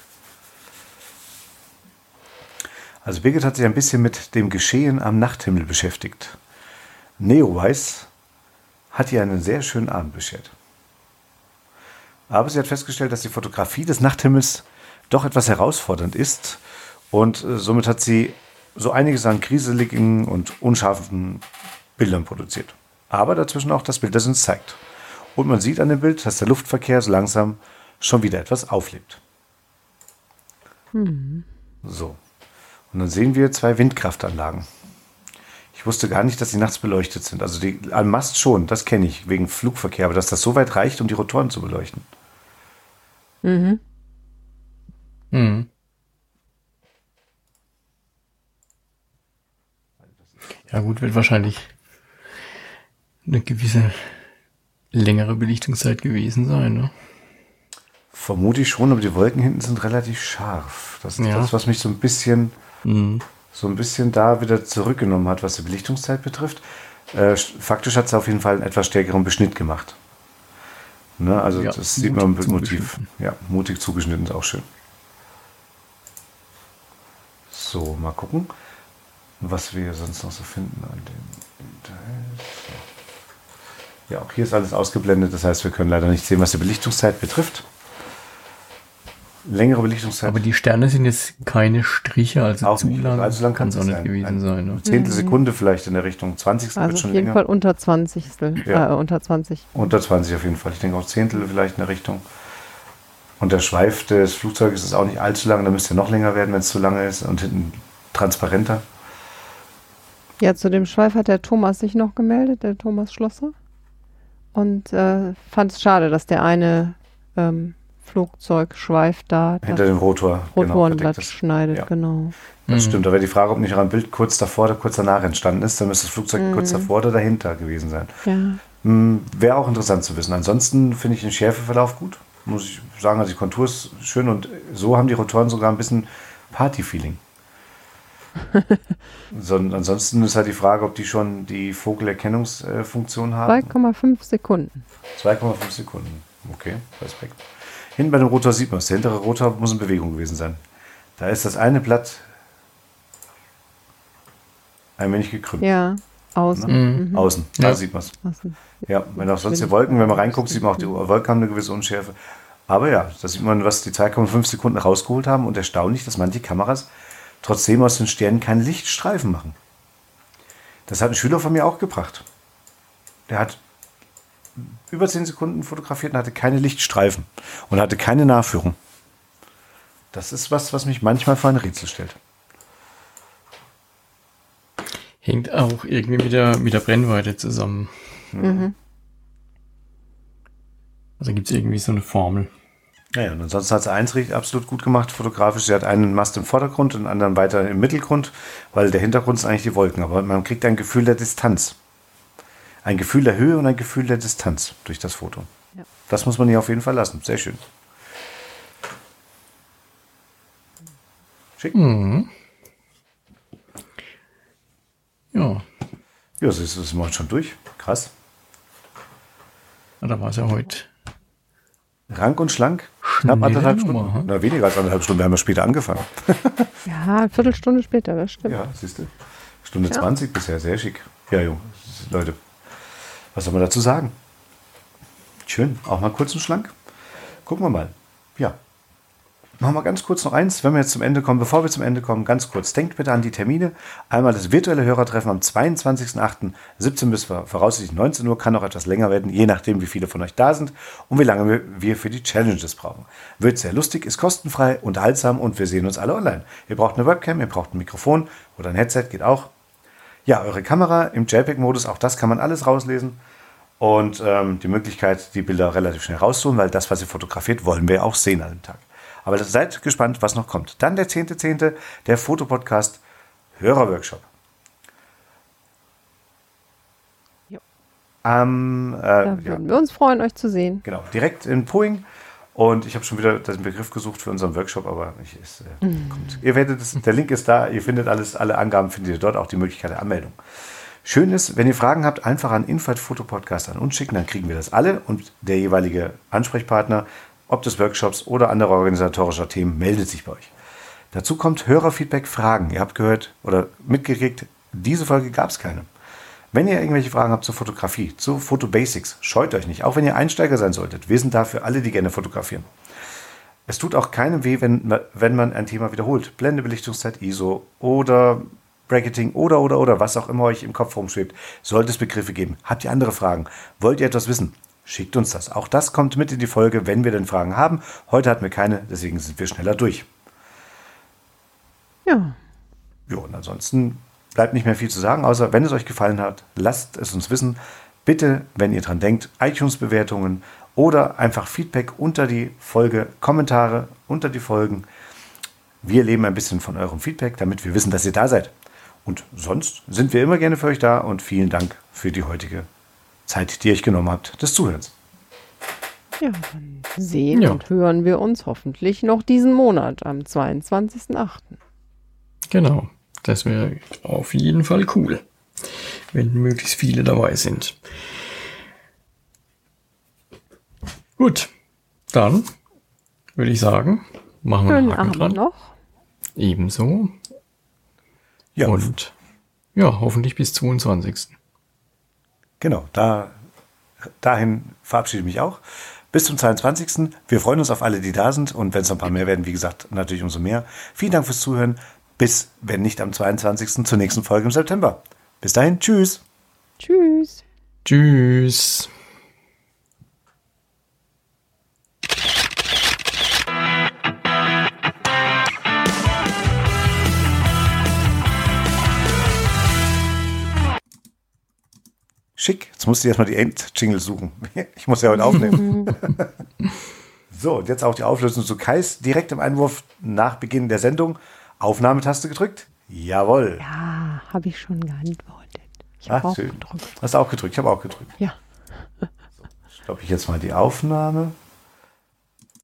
Speaker 3: Also Birgit hat sich ein bisschen mit dem Geschehen am Nachthimmel beschäftigt. Neowise hat ihr einen sehr schönen Abend beschert. Aber sie hat festgestellt, dass die Fotografie des Nachthimmels doch etwas herausfordernd ist und äh, somit hat sie so einiges an kriseligen und unscharfen Bildern produziert. Aber dazwischen auch das Bild, das uns zeigt. Und man sieht an dem Bild, dass der Luftverkehr so langsam schon wieder etwas auflebt.
Speaker 1: Mhm.
Speaker 3: So. Und dann sehen wir zwei Windkraftanlagen. Ich wusste gar nicht, dass die nachts beleuchtet sind. Also die am Mast schon, das kenne ich, wegen Flugverkehr. Aber dass das so weit reicht, um die Rotoren zu beleuchten.
Speaker 1: Mhm.
Speaker 2: Mhm. Ja gut, wird wahrscheinlich eine gewisse längere Belichtungszeit gewesen sein, ne?
Speaker 3: Vermute ich schon, aber die Wolken hinten sind relativ scharf. Das ist
Speaker 2: ja.
Speaker 3: das, was mich so ein bisschen...
Speaker 2: Mhm.
Speaker 3: so ein bisschen da wieder zurückgenommen hat, was die Belichtungszeit betrifft. Äh, faktisch hat es auf jeden Fall einen etwas stärkeren Beschnitt gemacht. Ne, also
Speaker 2: ja,
Speaker 3: das sieht man im Bildmotiv. Ja, mutig zugeschnitten ist auch schön. So, mal gucken, was wir sonst noch so finden an dem Teil. Ja, auch hier ist alles ausgeblendet, das heißt, wir können leider nicht sehen, was die Belichtungszeit betrifft. Längere Belichtungszeit.
Speaker 2: Aber die Sterne sind jetzt keine Striche, also
Speaker 3: auch
Speaker 2: zu
Speaker 3: nicht.
Speaker 2: lang,
Speaker 3: also lang kann es
Speaker 2: auch nicht
Speaker 3: sein.
Speaker 2: gewesen
Speaker 3: Ein,
Speaker 2: sein. Ne?
Speaker 3: Zehntelsekunde mhm. vielleicht in der Richtung. zwanzig
Speaker 1: Also
Speaker 3: wird schon
Speaker 1: auf jeden
Speaker 3: länger.
Speaker 1: Fall unter zwanzigstel.
Speaker 3: Ja.
Speaker 1: Äh, unter zwanzig.
Speaker 3: Unter zwanzig auf jeden Fall. Ich denke auch Zehntel vielleicht in der Richtung. Und der Schweif des Flugzeuges ist auch nicht allzu lang. Da müsste er noch länger werden, wenn es zu lange ist. Und hinten transparenter.
Speaker 1: Ja, zu dem Schweif hat der Thomas sich noch gemeldet, der Thomas Schlosser. Und äh, fand es schade, dass der eine ähm, Flugzeug schweift da.
Speaker 3: Hinter dem Rotor.
Speaker 1: Rotorenblatt
Speaker 3: genau,
Speaker 1: schneidet,
Speaker 3: ja.
Speaker 1: genau.
Speaker 3: Das
Speaker 2: Mhm.
Speaker 3: stimmt, aber die Frage, ob nicht ein Bild kurz davor oder kurz danach entstanden ist, dann müsste das Flugzeug
Speaker 1: Mhm.
Speaker 3: kurz davor oder dahinter gewesen sein.
Speaker 1: Ja.
Speaker 3: Hm, Wäre auch interessant zu wissen. Ansonsten finde ich den Schärfeverlauf gut, muss ich sagen. Also die Kontur ist schön und so haben die Rotoren sogar ein bisschen Party-Feeling. so, ansonsten ist halt die Frage, ob die schon die Vogelerkennungsfunktion haben.
Speaker 1: zwei Komma fünf Sekunden.
Speaker 3: zwei Komma fünf Sekunden. Okay, Respekt. Hinten bei dem Rotor sieht man es. Der hintere Rotor muss in Bewegung gewesen sein. Da ist das eine Blatt ein wenig gekrümmt.
Speaker 1: Ja, außen.
Speaker 2: Mhm.
Speaker 1: Mhm.
Speaker 3: Außen,
Speaker 2: Ja.
Speaker 3: da sieht man es.
Speaker 1: Außen.
Speaker 3: Ja, wenn auch sonst die Wolken, wenn man reinguckt, sieht man auch, die Wolken haben eine gewisse Unschärfe. Aber ja, da sieht man, was die zwei Komma fünf Sekunden rausgeholt haben und erstaunlich, dass manche Kameras trotzdem aus den Sternen keine Lichtstreifen machen. Das hat ein Schüler von mir auch gebracht. Der hat über zehn Sekunden fotografiert und hatte keine Lichtstreifen und hatte keine Nachführung. Das ist was, was mich manchmal vor ein Rätsel stellt.
Speaker 2: Hängt auch irgendwie mit der, mit der Brennweite zusammen.
Speaker 1: Mhm.
Speaker 2: Also gibt es irgendwie so eine Formel.
Speaker 3: Naja, und ansonsten hat sie eins richtig absolut gut gemacht, fotografisch. Sie hat einen Mast im Vordergrund und einen anderen weiter im Mittelgrund, weil der Hintergrund sind eigentlich die Wolken. Aber man kriegt ein Gefühl der Distanz. Ein Gefühl der Höhe und ein Gefühl der Distanz durch das Foto.
Speaker 1: Ja.
Speaker 3: Das muss man hier auf jeden Fall lassen. Sehr schön. Schick.
Speaker 2: Mhm. Ja,
Speaker 3: Ja, das ist, das ist schon durch. Krass.
Speaker 2: da war es ja heute.
Speaker 3: Rank und schlank. Knapp
Speaker 2: Schnelle
Speaker 3: anderthalb
Speaker 2: Nummer,
Speaker 3: Stunden.
Speaker 2: hm?
Speaker 3: Na, weniger als anderthalb Stunden. Wir haben ja später angefangen.
Speaker 1: Ja, eine Viertelstunde später, das stimmt.
Speaker 3: Ja, siehst du. Stunde
Speaker 1: Ja.
Speaker 3: zwanzig bisher. Sehr schick. Ja, Junge. Leute, was soll man dazu sagen? Schön. Auch mal kurz und schlank. Gucken wir mal. Ja. Machen wir ganz kurz noch eins, wenn wir jetzt zum Ende kommen. Bevor wir zum Ende kommen, ganz kurz. Denkt bitte an die Termine. Einmal das virtuelle Hörertreffen am zweiundzwanzigsten achten siebzehn bis voraussichtlich neunzehn Uhr. Kann auch etwas länger werden, je nachdem, wie viele von euch da sind und wie lange wir, wir für die Challenges brauchen. Wird sehr lustig, ist kostenfrei, unterhaltsam und wir sehen uns alle online. Ihr braucht eine Webcam, ihr braucht ein Mikrofon oder ein Headset, geht auch. Ja, eure Kamera im JPEG-Modus, auch das kann man alles rauslesen. Und ähm, die Möglichkeit, die Bilder relativ schnell rauszuholen, weil das, was ihr fotografiert, wollen wir auch sehen an dem Tag. Aber seid gespannt, was noch kommt. Dann der zehnte zehnte, der Fotopodcast Hörerworkshop.
Speaker 1: Jo.
Speaker 3: Ähm, äh,
Speaker 1: Da
Speaker 3: ja,
Speaker 1: würden wir uns freuen, euch zu sehen.
Speaker 3: genau, direkt in Poing. Und ich habe schon wieder den Begriff gesucht für unseren Workshop, aber ich, es, äh, kommt. Ihr werdet es, der Link ist da, ihr findet alles, alle Angaben findet ihr dort, auch die Möglichkeit der Anmeldung. Schön ist, wenn ihr Fragen habt, einfach an info at fotopodcast an uns schicken, dann kriegen wir das alle und der jeweilige Ansprechpartner, ob des Workshops oder anderer organisatorischer Themen, meldet sich bei euch. Dazu kommt Hörerfeedback, Fragen. Ihr habt gehört oder mitgekriegt, diese Folge gab es keine. Wenn ihr irgendwelche Fragen habt zur Fotografie, zu Fotobasics, scheut euch nicht. Auch wenn ihr Einsteiger sein solltet. Wir sind da für alle, die gerne fotografieren. Es tut auch keinem weh, wenn, wenn man ein Thema wiederholt. Blende, Belichtungszeit, I S O oder Bracketing oder, oder, oder, was auch immer euch im Kopf rumschwebt. Sollte es Begriffe geben? Habt ihr andere Fragen? Wollt ihr etwas wissen? Schickt uns das. Auch das kommt mit in die Folge, wenn wir denn Fragen haben. Heute hatten wir keine, deswegen sind wir schneller durch.
Speaker 1: Ja,
Speaker 3: Jo, und ansonsten bleibt nicht mehr viel zu sagen, außer wenn es euch gefallen hat, lasst es uns wissen. Bitte, wenn ihr dran denkt, iTunes-Bewertungen oder einfach Feedback unter die Folge, Kommentare unter die Folgen. Wir leben ein bisschen von eurem Feedback, damit wir wissen, dass ihr da seid. Und sonst sind wir immer gerne für euch da und vielen Dank für die heutige Zeit, die ihr euch genommen habt, des Zuhörens.
Speaker 1: ja, dann sehen
Speaker 2: Ja.
Speaker 1: und hören wir uns hoffentlich noch diesen Monat am zweiundzwanzigsten achten
Speaker 2: Genau. Das wäre auf jeden Fall cool, wenn möglichst viele dabei sind. Gut, dann würde ich sagen, machen wir einen
Speaker 1: Schönen
Speaker 2: Haken
Speaker 1: Abend
Speaker 2: dran.
Speaker 1: noch.
Speaker 2: Ebenso.
Speaker 3: Ja,
Speaker 2: Und ja, hoffentlich bis zweiundzwanzigsten
Speaker 3: genau, da, dahin verabschiede ich mich auch. Bis zum zweiundzwanzigsten Wir freuen uns auf alle, die da sind. Und wenn es ein paar mehr werden, wie gesagt, natürlich umso mehr. Vielen Dank fürs Zuhören. Bis, wenn nicht am zweiundzwanzigsten zur nächsten Folge im September. Bis dahin, tschüss.
Speaker 1: Tschüss.
Speaker 2: Tschüss.
Speaker 3: Schick. Jetzt musst du erstmal die End-Jingle suchen. Ich muss ja heute aufnehmen. So, und jetzt auch die Auflösung zu Kais. Direkt im Einwurf nach Beginn der Sendung. Aufnahmetaste gedrückt. Jawohl.
Speaker 1: Ja, habe ich schon geantwortet. Ich
Speaker 3: Ach,
Speaker 1: habe auch
Speaker 3: schön.
Speaker 1: gedrückt.
Speaker 3: Hast du auch gedrückt? Ich habe auch gedrückt.
Speaker 1: Ja.
Speaker 3: Stoppe ich jetzt mal die Aufnahme.